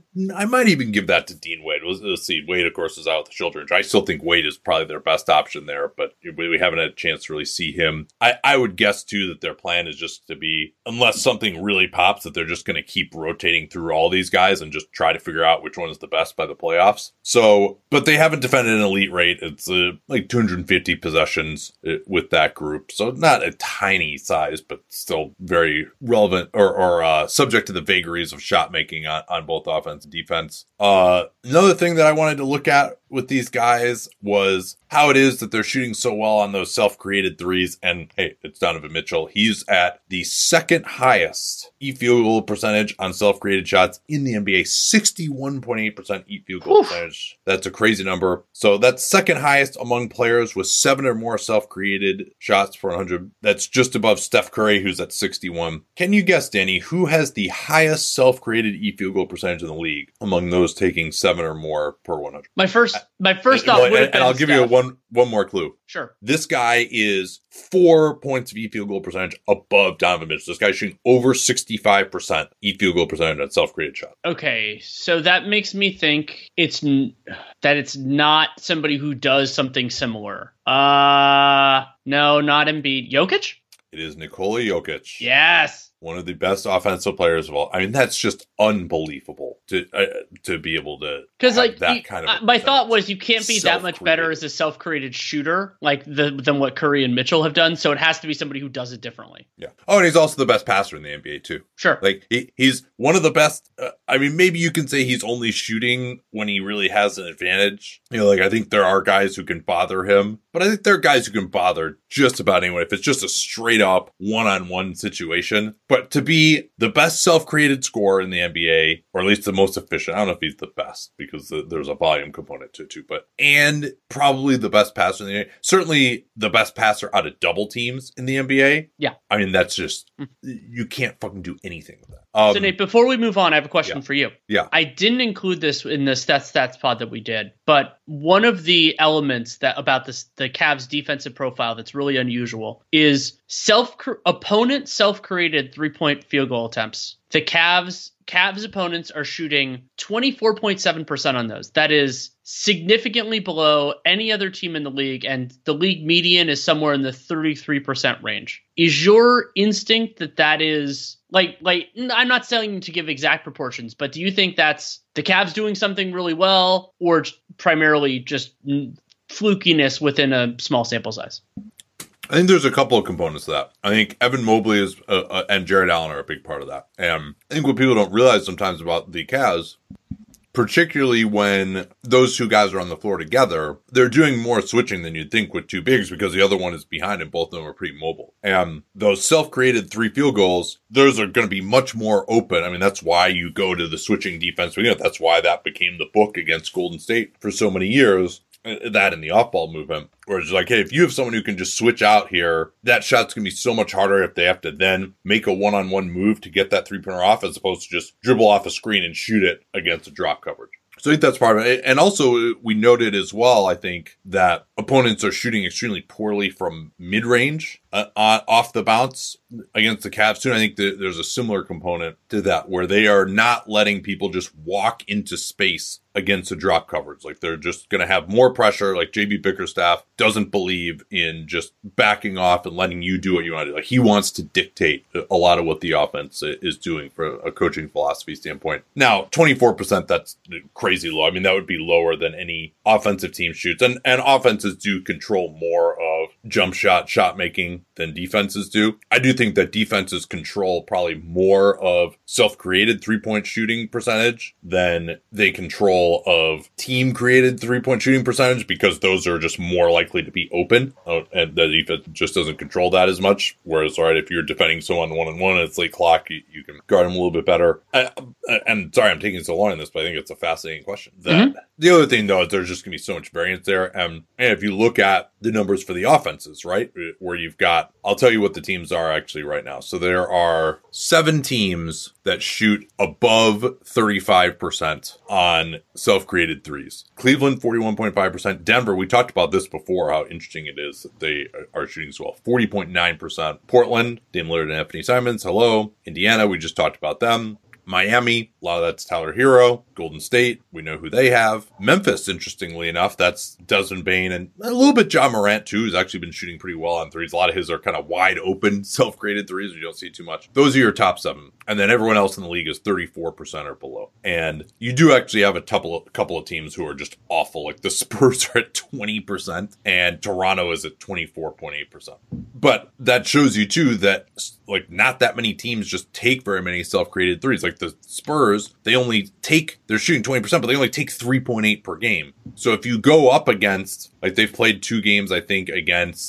I might even give that to Dean Wade. Let's see. Wade, of course, is out with the shoulder injury. I still think Wade is probably their best option there, but we haven't had a chance to really see him. I, I would guess, too, that their plan is just to be, unless something really pops, that they're just going to keep rotating through all these guys and just try to figure out which one is the best by the playoffs. So, but they haven't defended an elite rate. It's uh, like two hundred fifty possessions with that group. So not a tiny size, but still very relevant or, or uh, subject to the vagaries of shot making on, on both offense and defense. Uh, another thing that I wanted to look at with these guys was how it is that they're shooting so well on those self-created threes. And hey, it's Donovan Mitchell. He's at the second highest e-field goal percentage on self-created shots in the N B A, sixty-one point eight percent e-field goal Oof. percentage. That's a crazy number. So that's second highest among players with seven or more self-created shots per one hundred. That's just above Steph Curry, who's at sixty-one. Can you guess, Danny, who has the highest self-created e-field goal percentage in the league among those taking seven or more per one hundred? My first my first Well, thought and, would have and been I'll give Steph. you one one more clue. Sure. This guy is four points of e-field goal percentage above Donovan Mitchell. This guy's shooting over sixty-five percent e-field goal percentage on self-created shot. Okay, so that makes me think it's n- that it's not somebody who does something similar. Uh, no, not Embiid. Jokic? It is Nikola Jokic. Yes. One of the best offensive players of all. I mean, that's just unbelievable to uh, to be able to Because have like that you- kind of. uh, my thought was you can't be that much better self-created. as a self-created shooter like the than what Curry and Mitchell have done. So it has to be somebody who does it differently. Yeah. Oh, and he's also the best passer in the N B A too. Sure. Like he, he's one of the best. Uh, I mean, maybe you can say he's only shooting when he really has an advantage. You know, like I think there are guys who can bother him, but I think there are guys who can bother just about anyone if it's just a straight up one on one situation. But to be the best self created scorer in the N B A, or at least the most efficient, I don't know if he's the best because the, there's a volume component to it too, but and probably the best passer in the N B A, certainly the best passer out of double teams in the N B A. Yeah. I mean, that's just, you can't fucking do anything with that. Um, So Nate, before we move on, I have a question yeah. for you. Yeah. I didn't include this in the stats stats pod that we did, but one of the elements that about this the Cavs defensive profile that's really unusual is self opponent self created three point field goal attempts. The Cavs Cavs opponents are shooting twenty-four point seven percent on those. That is significantly below any other team in the league, and the league median is somewhere in the thirty-three percent range. Is your instinct that that is like like I'm not saying to give exact proportions, but do you think that's the Cavs doing something really well, or primarily just flukiness within a small sample size? I think there's a couple of components to that. I think Evan Mobley is uh, uh, and Jared Allen are a big part of that. And I think what people don't realize sometimes about the Cavs, particularly when those two guys are on the floor together, they're doing more switching than you'd think with two bigs because the other one is behind and both of them are pretty mobile. And those self-created three field goals, those are going to be much more open. I mean, that's why you go to the switching defense. You know, that's why that became the book against Golden State for so many years. That and the off-ball movement, where it's like, hey, if you have someone who can just switch out here, that shot's going to be so much harder if they have to then make a one-on-one move to get that three-pointer off as opposed to just dribble off a screen and shoot it against a drop coverage. So I think that's part of it. And also, we noted as well, I think, that opponents are shooting extremely poorly from mid-range uh, off the bounce against the Cavs too. And I think that there's a similar component to that where they are not letting people just walk into space against a drop coverage. Like they're just going to have more pressure. Like J B Bickerstaff doesn't believe in just backing off and letting you do what you want to do. Like he wants to dictate a lot of what the offense is doing for a coaching philosophy standpoint. Now, twenty-four percent, that's crazy low. I mean, that would be lower than any offensive team shoots. And, and offenses do control more of jump shot, shot making than defenses do. I do think that defenses control probably more of self-created three-point shooting percentage than they control of team-created three-point shooting percentage because those are just more likely to be open, uh, and the defense just doesn't control that as much. Whereas, all right, if you're defending someone one-on-one and it's late clock, you, you can guard them a little bit better. I, and sorry, I'm taking so long on this, but I think it's a fascinating question. That, mm-hmm. The other thing, though, is there's just going to be so much variance there. Um, and if you look at the numbers for the offenses, right, where you've got, I'll tell you what the teams are actually right now. So there are seven teams that shoot above thirty-five percent on self-created threes. Cleveland, forty-one point five percent. Denver, we talked about this before, how interesting it is that they are shooting as well. forty point nine percent. Portland, Dame Lillard and Anthony Simons, hello. Indiana, we just talked about them. Miami, a lot of that's Tyler Hero. Golden State, we know who they have. Memphis, interestingly enough, that's Desmond Bane and a little bit John Morant, too, who's actually been shooting pretty well on threes. A lot of his are kind of wide open, self-created threes. You don't see too much. Those are your top seven. And then everyone else in the league is thirty-four percent or below. And you do actually have a couple of, couple of teams who are just awful. Like the Spurs are at twenty percent and Toronto is at twenty-four point eight percent. But that shows you, too, that like not that many teams just take very many self-created threes. Like the Spurs, they only take, they're shooting twenty percent, but they only take three point eight per game. So if you go up against, like they've played two games, I think, against,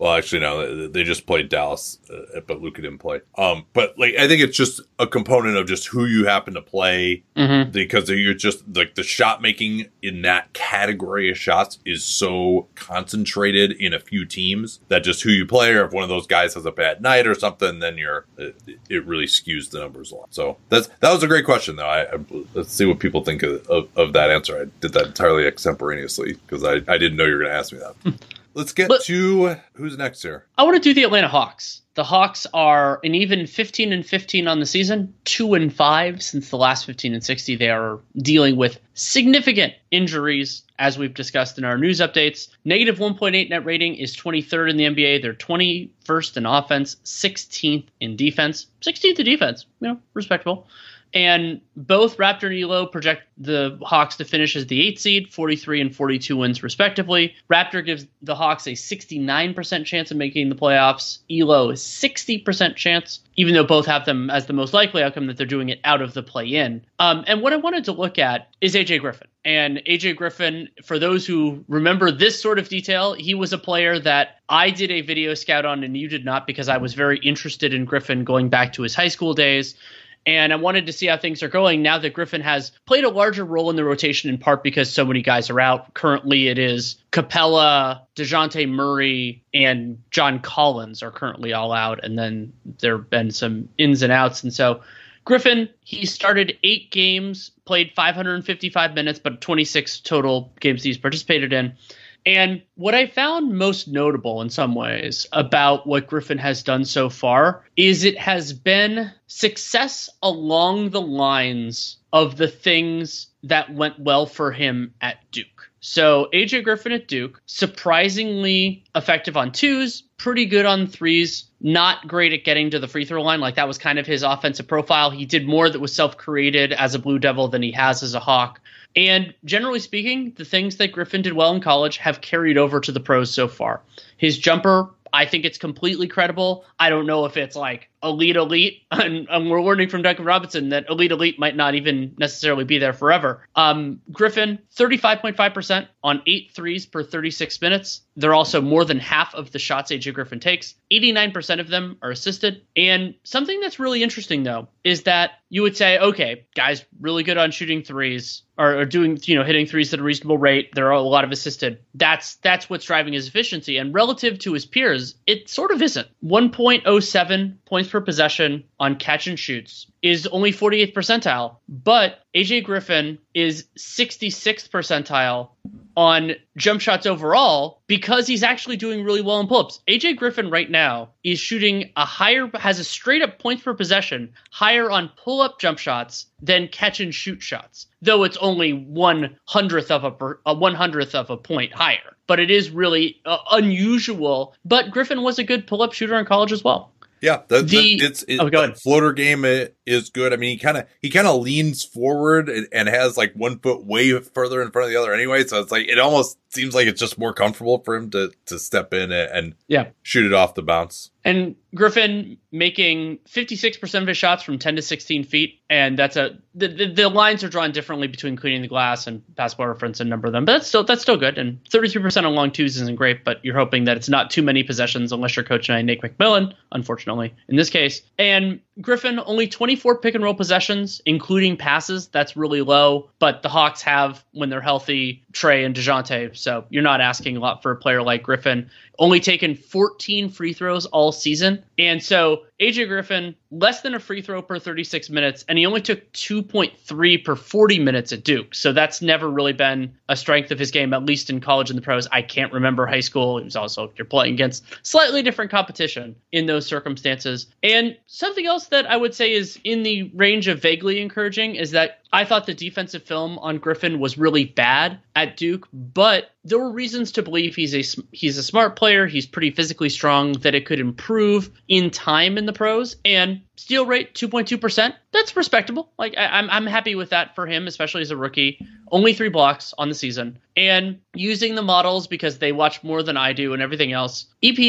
Well, actually, no, they just played Dallas, uh, but Luka didn't play. Um, but like, I think it's just a component of just who you happen to play, mm-hmm. because you're just like the shot making in that category of shots is so concentrated in a few teams that just who you play, or if one of those guys has a bad night or something, then you're it, it really skews the numbers a lot. So that's that was a great question, though. I, I let's see what people think of, of, of that answer. I did that entirely extemporaneously because I, I didn't know you were going to ask me that. Let's get but, to who's next here. I want to do the Atlanta Hawks. The Hawks are an even fifteen and fifteen on the season, two and five since the last fifteen and sixty. They are dealing with significant injuries, as we've discussed in our news updates. Negative one point eight net rating is twenty-third in the N B A. They're twenty-first in offense, sixteenth in defense, sixteenth in defense. You know, respectable. And both Raptor and Elo project the Hawks to finish as the eighth seed, forty-three and forty-two wins respectively. Raptor gives the Hawks a sixty-nine percent chance of making the playoffs. Elo is sixty percent chance, even though both have them as the most likely outcome that they're doing it out of the play-in. Um, and what I wanted to look at is A J Griffin. And A J Griffin, for those who remember this sort of detail, he was a player that I did a video scout on and you did not, because I was very interested in Griffin going back to his high school days. And I wanted to see how things are going now that Griffin has played a larger role in the rotation, in part because so many guys are out. Currently, it is Capella, DeJounte Murray, and John Collins are currently all out. And then there have been some ins and outs. And so Griffin, he started eight games, played five hundred fifty-five minutes, but twenty-six total games he's participated in. And what I found most notable in some ways about what Griffin has done so far is it has been success along the lines of the things that went well for him at Duke. So A J Griffin at Duke, surprisingly effective on twos, pretty good on threes, not great at getting to the free throw line. Like that was kind of his offensive profile. He did more that was self-created as a Blue Devil than he has as a Hawk. And generally speaking, the things that Griffin did well in college have carried over to the pros so far. His jumper, I think it's completely credible. I don't know if it's like elite, elite. And, and we're learning from Duncan Robinson that elite, elite might not even necessarily be there forever. Um, Griffin, thirty-five point five percent on eight threes per thirty-six minutes. They're also more than half of the shots A J Griffin takes. eighty-nine percent of them are assisted. And something that's really interesting, though, is that you would say, okay, guys, really good on shooting threes or, or doing, you know, hitting threes at a reasonable rate. There are a lot of assisted. That's that's what's driving his efficiency. And relative to his peers, it sort of isn't. one point oh seven points per possession on catch and shoots is only forty-eighth percentile, but A J Griffin is sixty-sixth percentile on jump shots overall because he's actually doing really well in pull-ups. A J Griffin right now is shooting a higher, has a straight up points per possession higher on pull-up jump shots than catch and shoot shots, though it's only one hundredth of a, a one hundredth of a point higher. But it is really uh, unusual. But Griffin was a good pull-up shooter in college as well. Yeah, the, the, it's it, oh, the floater game is good. I mean, he kind of he kind of leans forward and, and has like one foot way further in front of the other anyway. So it's like it almost seems like it's just more comfortable for him to to step in and, and yeah. shoot it off the bounce. And Griffin making fifty-six percent of his shots from ten to sixteen feet. And that's a the, the, the lines are drawn differently between cleaning the glass and basketball reference and number of them. But that's still that's still good. And thirty-three percent on long twos isn't great, but you're hoping that it's not too many possessions unless you're coaching Nate McMillan, unfortunately, in this case. And Griffin, only twenty-four pick and roll possessions, including passes. That's really low. But the Hawks have, when they're healthy, Trey and DeJounte. So you're not asking a lot for a player like Griffin. Only taken fourteen free throws all season. And so A J Griffin, less than a free throw per thirty-six minutes, and he only took two point three per forty minutes at Duke. So that's never really been a strength of his game, at least in college and the pros. I can't remember high school. It was also, you're playing against slightly different competition in those circumstances. And something else that I would say is in the range of vaguely encouraging is that I thought the defensive film on Griffin was really bad at Duke, but there were reasons to believe he's a he's a smart player. He's pretty physically strong, that it could improve in time in the pros. And steal rate two point two percent. That's respectable. Like I, I'm I'm happy with that for him, especially as a rookie. Only three blocks on the season. And using the models because they watch more than I do and everything else, E P M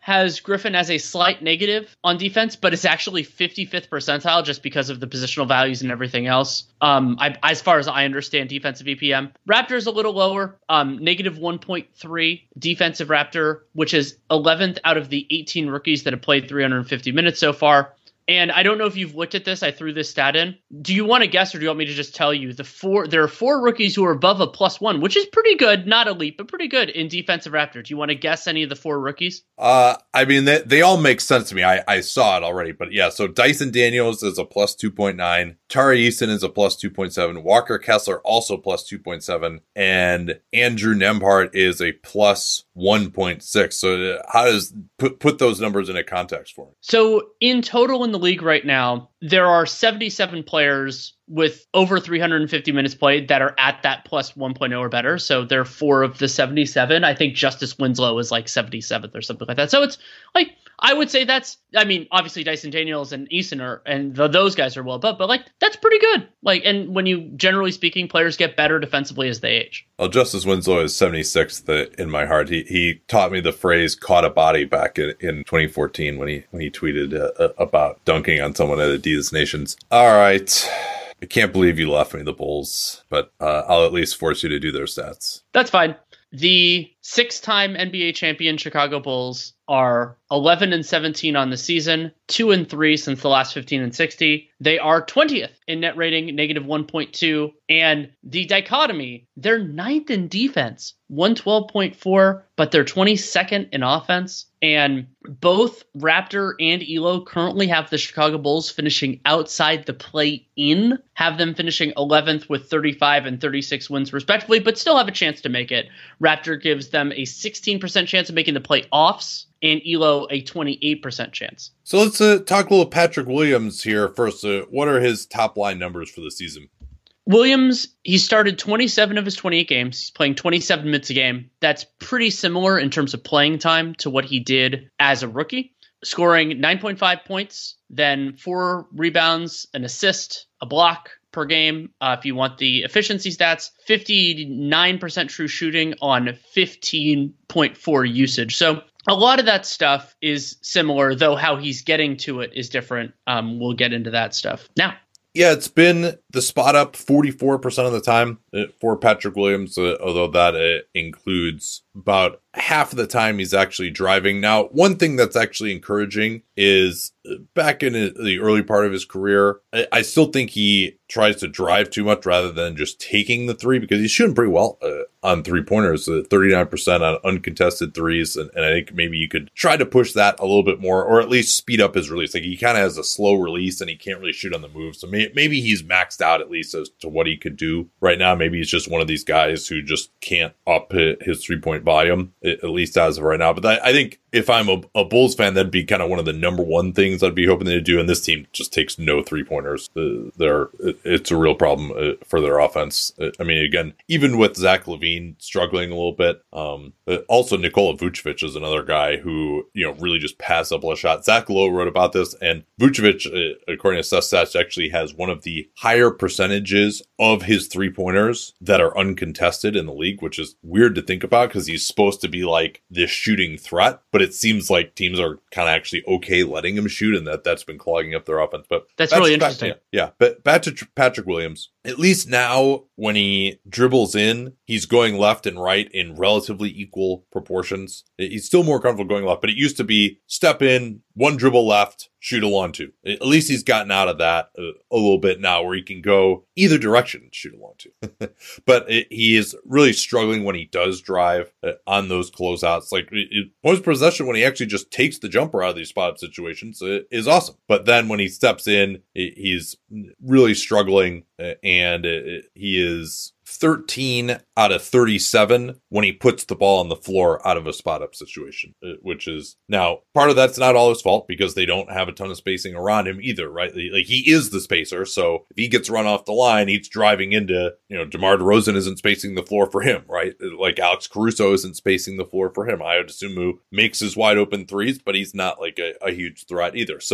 has Griffin as a slight negative on defense, but it's actually fifty-fifth percentile just because of the positional values and everything else. Um, I, as far as I understand defensive E P M, Raptors a little lower, um, negative one point three defensive Raptor, which is eleventh out of the eighteen rookies that have played three hundred fifty minutes so far. And I don't know if you've looked at this. I threw this stat in. Do you want to guess, or do you want me to just tell you the four? There are four rookies who are above a plus one, which is pretty good, not elite, but pretty good in defensive Raptor. Do you want to guess any of the four rookies? Uh, I mean, they, they all make sense to me. I, I saw it already, but yeah. So Dyson Daniels is a plus two point nine. Tari Eason is a plus two point seven. Walker Kessler also plus two point seven. And Andrew Nembhard is a plus one point six. So how does put put those numbers into context for me? So in total in the league right now, there are seventy-seven players with over three hundred fifty minutes played that are at that plus one point oh or better. So there are four of the seventy-seven. I think Justice Winslow is like seventy-seventh or something like that. So it's like, I would say that's, I mean, obviously Dyson Daniels and Eason are, and the, those guys are well above, but like, that's pretty good. Like, and when you, generally speaking, players get better defensively as they age. Well, Justice Winslow is seventy-sixth in my heart. He he taught me the phrase "caught a body" back in, in twenty fourteen when he when he tweeted uh, about dunking on someone at Adidas Nations. All right. I can't believe you left me the Bulls, but uh, I'll at least force you to do their stats. That's fine. The six-time N B A champion Chicago Bulls are eleven and seventeen on the season, two and three since the last fifteen and sixty. They are twentieth in net rating, negative one point two. And the dichotomy, they're ninth in defense, one twelve point four, but they're twenty-second in offense. And both Raptor and Elo currently have the Chicago Bulls finishing outside the play-in, have them finishing eleventh with thirty-five and thirty-six wins respectively, but still have a chance to make it. Raptor gives them a sixteen percent chance of making the playoffs, and Elo a twenty-eight percent chance. So let's uh, talk a little Patrick Williams here first. Uh, what are his top line numbers for the season? Williams, he started twenty-seven of his twenty-eight games. He's playing twenty-seven minutes a game. That's pretty similar in terms of playing time to what he did as a rookie, scoring nine point five points, then four rebounds, an assist, a block per game. Uh, if you want the efficiency stats, fifty-nine percent true shooting on fifteen point four usage. So a lot of that stuff is similar, though how he's getting to it is different. Um, we'll get into that stuff now. Yeah, it's been the spot up forty-four percent of the time for Patrick Williams, uh, although that uh, includes about half of the time he's actually driving. Now, one thing that's actually encouraging is back in the early part of his career, I, I still think he tries to drive too much rather than just taking the three, because he's shooting pretty well uh, on three-pointers, uh, thirty-nine percent on uncontested threes, and, and I think maybe you could try to push that a little bit more, or at least speed up his release. Like, he kind of has a slow release, and he can't really shoot on the move, so may, maybe he's maxed out at least as to what he could do right now. Maybe he's just one of these guys who just can't up his three-point volume, at least as of right now. But I, I think if I'm a, a Bulls fan, that'd be kind of one of the number one things I'd be hoping they do. And this team just takes no three-pointers. Uh, they're, it's a real problem uh, for their offense. Uh, I mean, again, even with Zach LaVine struggling a little bit, um, uh, also Nikola Vucevic is another guy who, you know, really just passed up a shot. Zach Lowe wrote about this, and Vucevic, uh, according to StatStats, actually has one of the higher percentages of his three-pointers that are uncontested in the league, which is weird to think about because he's supposed to be like this shooting threat, but it seems like teams are kind of actually okay letting him shoot, and that that's been clogging up their offense. But that's, that's really interesting. Back, yeah, yeah, but back to Patrick Williams. At least now, when he dribbles in, he's going left and right in relatively equal proportions. He's still more comfortable going left, but it used to be step in, one dribble left, shoot a long two. At least he's gotten out of that a, a little bit now, where he can go either direction and shoot a long two. But it, he is really struggling when he does drive uh, on those closeouts. Like, it, points per possession when he actually just takes the jumper out of these spot-up situations uh, is awesome. But then when he steps in, it, he's really struggling, uh, and it, he is thirteen out of thirty-seven when he puts the ball on the floor out of a spot-up situation, which is, now, part of that's not all his fault because they don't have a ton of spacing around him either, right? Like, he is the spacer, so if he gets run off the line, he's driving into, you know, DeMar DeRozan isn't spacing the floor for him, right? Like, Alex Caruso isn't spacing the floor for him. Ayo Dosunmu makes his wide open threes, but he's not like a, a huge threat either. So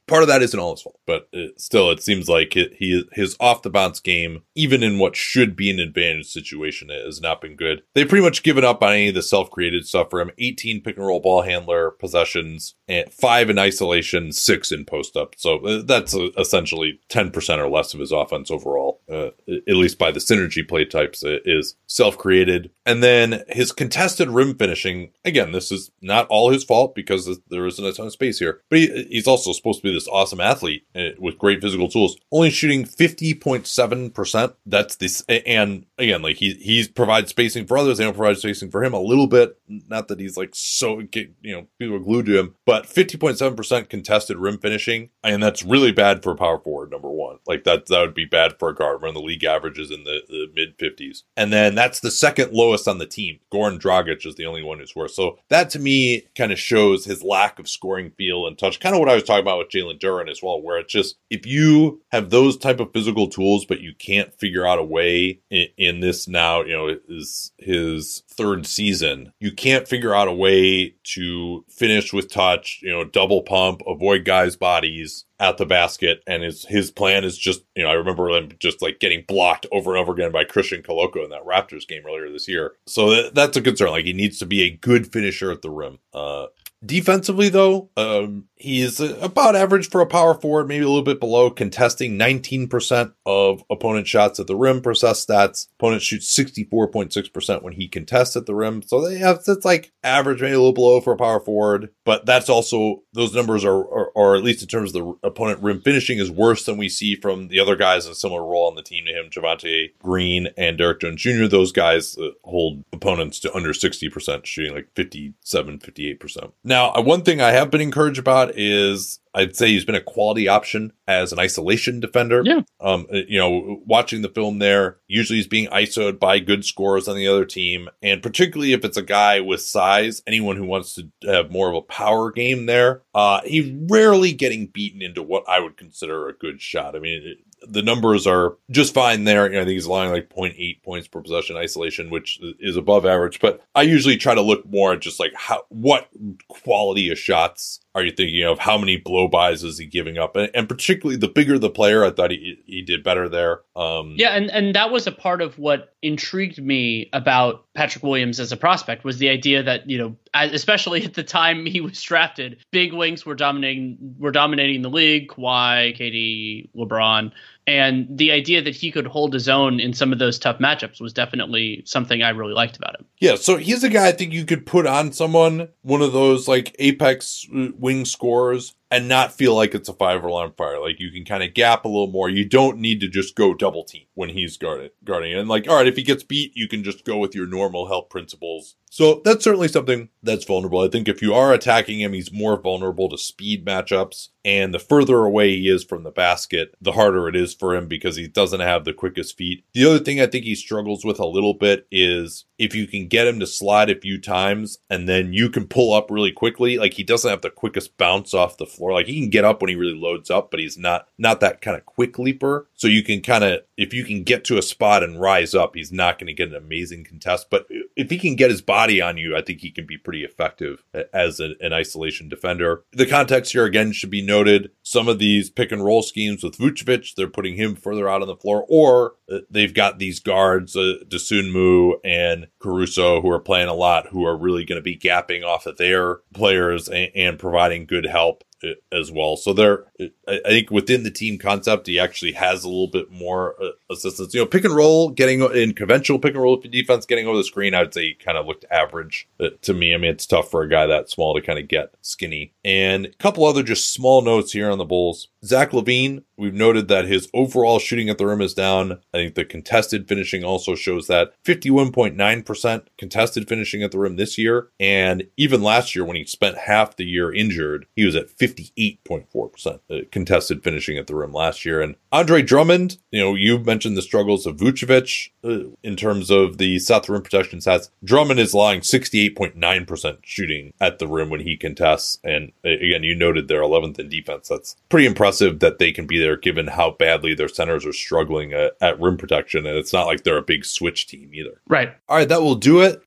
part of that isn't all his fault, but it, still, it seems like it, he his off the bounce game, even in what should be an advantage situation, it has not been good. They've pretty much given up on any of the self-created stuff for him. eighteen pick and roll ball handler possessions, and five in isolation, six in post up. So that's essentially ten percent or less of his offense overall, uh, at least by the synergy play types, is self-created. And then his contested rim finishing, again, this is not all his fault because there isn't a ton of space here, but he, he's also supposed to be this awesome athlete with great physical tools, only shooting fifty point seven percent. That's this. And again, like he, he provides spacing for others. They don't provide spacing for him a little bit. Not that he's like so, you know, people are glued to him, but fifty point seven percent contested rim finishing. And that's really bad for a power forward, number one. Like that, that would be bad for a guard when the league averages in the, the mid fifties. And then that's the second lowest on the team. Goran Dragic is the only one who's worse. So that to me kind of shows his lack of scoring feel and touch. Kind of what I was talking about with Jalen Duren as well, where it's just, if you have those type of physical tools, but you can't figure out a way in, in this now, you know, is his third season, you can't figure out a way to finish with touch, you know, double pump, avoid guys' bodies at the basket. And his, his plan is just, you know, I remember him just like getting blocked over and over again by Christian Koloko in that Raptors game earlier this year. So that, that's a concern. Like he needs to be a good finisher at the rim. Uh, Defensively, though, um, he is about average for a power forward, maybe a little bit below, contesting nineteen percent of opponent shots at the rim per S S stats. Opponents shoot sixty-four point six percent when he contests at the rim. So they have, that's like average, maybe a little below for a power forward. But that's also, those numbers are, are, or at least in terms of the opponent rim finishing, is worse than we see from the other guys in a similar role on the team to him, Javonte Green and Derek Jones Junior Those guys uh, hold opponents to under sixty percent, shooting like fifty-seven, fifty-eight percent. Now, one thing I have been encouraged about is I'd say he's been a quality option as an isolation defender. Yeah. Um, you know, watching the film there, usually he's being isoed by good scorers on the other team. And particularly if it's a guy with size, anyone who wants to have more of a power game there, uh, he's rarely getting beaten into what I would consider a good shot. I mean, it, the numbers are just fine there. You know, I think he's allowing like zero point eight points per possession isolation, which is above average. But I usually try to look more at just like how, what quality of shots are you thinking of? How many blow-bys is he giving up? And, and particularly the bigger the player, I thought he he did better there. Um, yeah, and, and that was a part of what intrigued me about Patrick Williams as a prospect, was the idea that, you know, especially at the time he was drafted, big wings were dominating were dominating the league, Kawhi, K D, LeBron. And the idea that he could hold his own in some of those tough matchups was definitely something I really liked about him. Yeah, so he's a guy I think you could put on someone, one of those like apex wing scorers, and not feel like it's a five-alarm fire. Like you can kind of gap a little more. You don't need to just go double team when he's guarded, guarding. And like, all right, if he gets beat, you can just go with your normal help principles. So that's certainly something that's vulnerable. I think if you are attacking him, he's more vulnerable to speed matchups. And the further away he is from the basket, the harder it is for him because he doesn't have the quickest feet. The other thing I think he struggles with a little bit is if you can get him to slide a few times and then you can pull up really quickly, like he doesn't have the quickest bounce off the floor. Like he can get up when he really loads up, but he's not, not that kind of quick leaper. So you can kind of, if you can get to a spot and rise up, he's not going to get an amazing contest. But if he can get his body on you, I think he can be pretty effective as a, an isolation defender. The context here, again, should be noted. Some of these pick and roll schemes with Vucevic, they're putting him further out on the floor, or they've got these guards, uh, Dosunmu and Caruso, who are playing a lot, who are really going to be gapping off of their players and, and providing good help as well. So there, I think within the team concept, he actually has a little bit more uh, assistance. You know, pick and roll, getting in conventional pick and roll defense, getting over the screen, I would say he kind of looked average uh, to me. I mean, it's tough for a guy that small to kind of get skinny. And a couple other just small notes here on the Bulls. Zach LaVine, we've noted that his overall shooting at the rim is down. I think the contested finishing also shows that fifty-one point nine percent contested finishing at the rim this year. And even last year when he spent half the year injured, he was at fifty-eight point four percent contested finishing at the rim last year. And Andre Drummond, you know, you mentioned the struggles of Vucevic uh, in terms of the south rim protection stats. Drummond is allowing sixty-eight point nine percent shooting at the rim when he contests. And again, you noted they're eleventh in defense. That's pretty impressive that they can be there given how badly their centers are struggling at, at rim protection. And it's not like they're a big switch team either. Right. All right, that will do it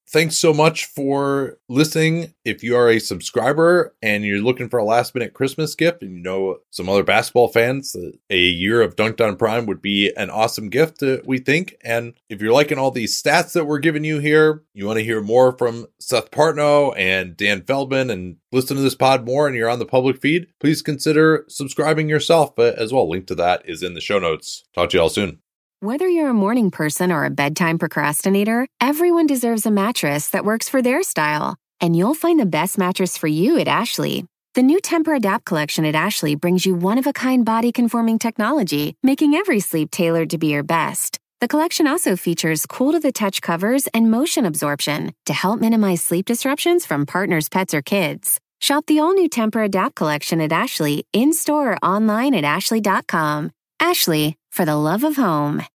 thanks so much for listening. If you are a subscriber and you're looking for a last minute Christmas gift and you know some other basketball fans, a year of Dunked On Prime would be an awesome gift, uh, we think. And if you're liking all these stats that we're giving you here, you want to hear more from Seth Partnow and Dan Feldman and listen to this pod more and you're on the public feed, please consider subscribing yourself uh, as well. Link to that is in the show notes. Talk to you all soon. Whether you're a morning person or a bedtime procrastinator, everyone deserves a mattress that works for their style. And you'll find the best mattress for you at Ashley. The new Tempur-Adapt collection at Ashley brings you one-of-a-kind body-conforming technology, making every sleep tailored to be your best. The collection also features cool-to-the-touch covers and motion absorption to help minimize sleep disruptions from partners, pets, or kids. Shop the all-new Tempur-Adapt collection at Ashley, in-store or online at ashley dot com. Ashley, for the love of home.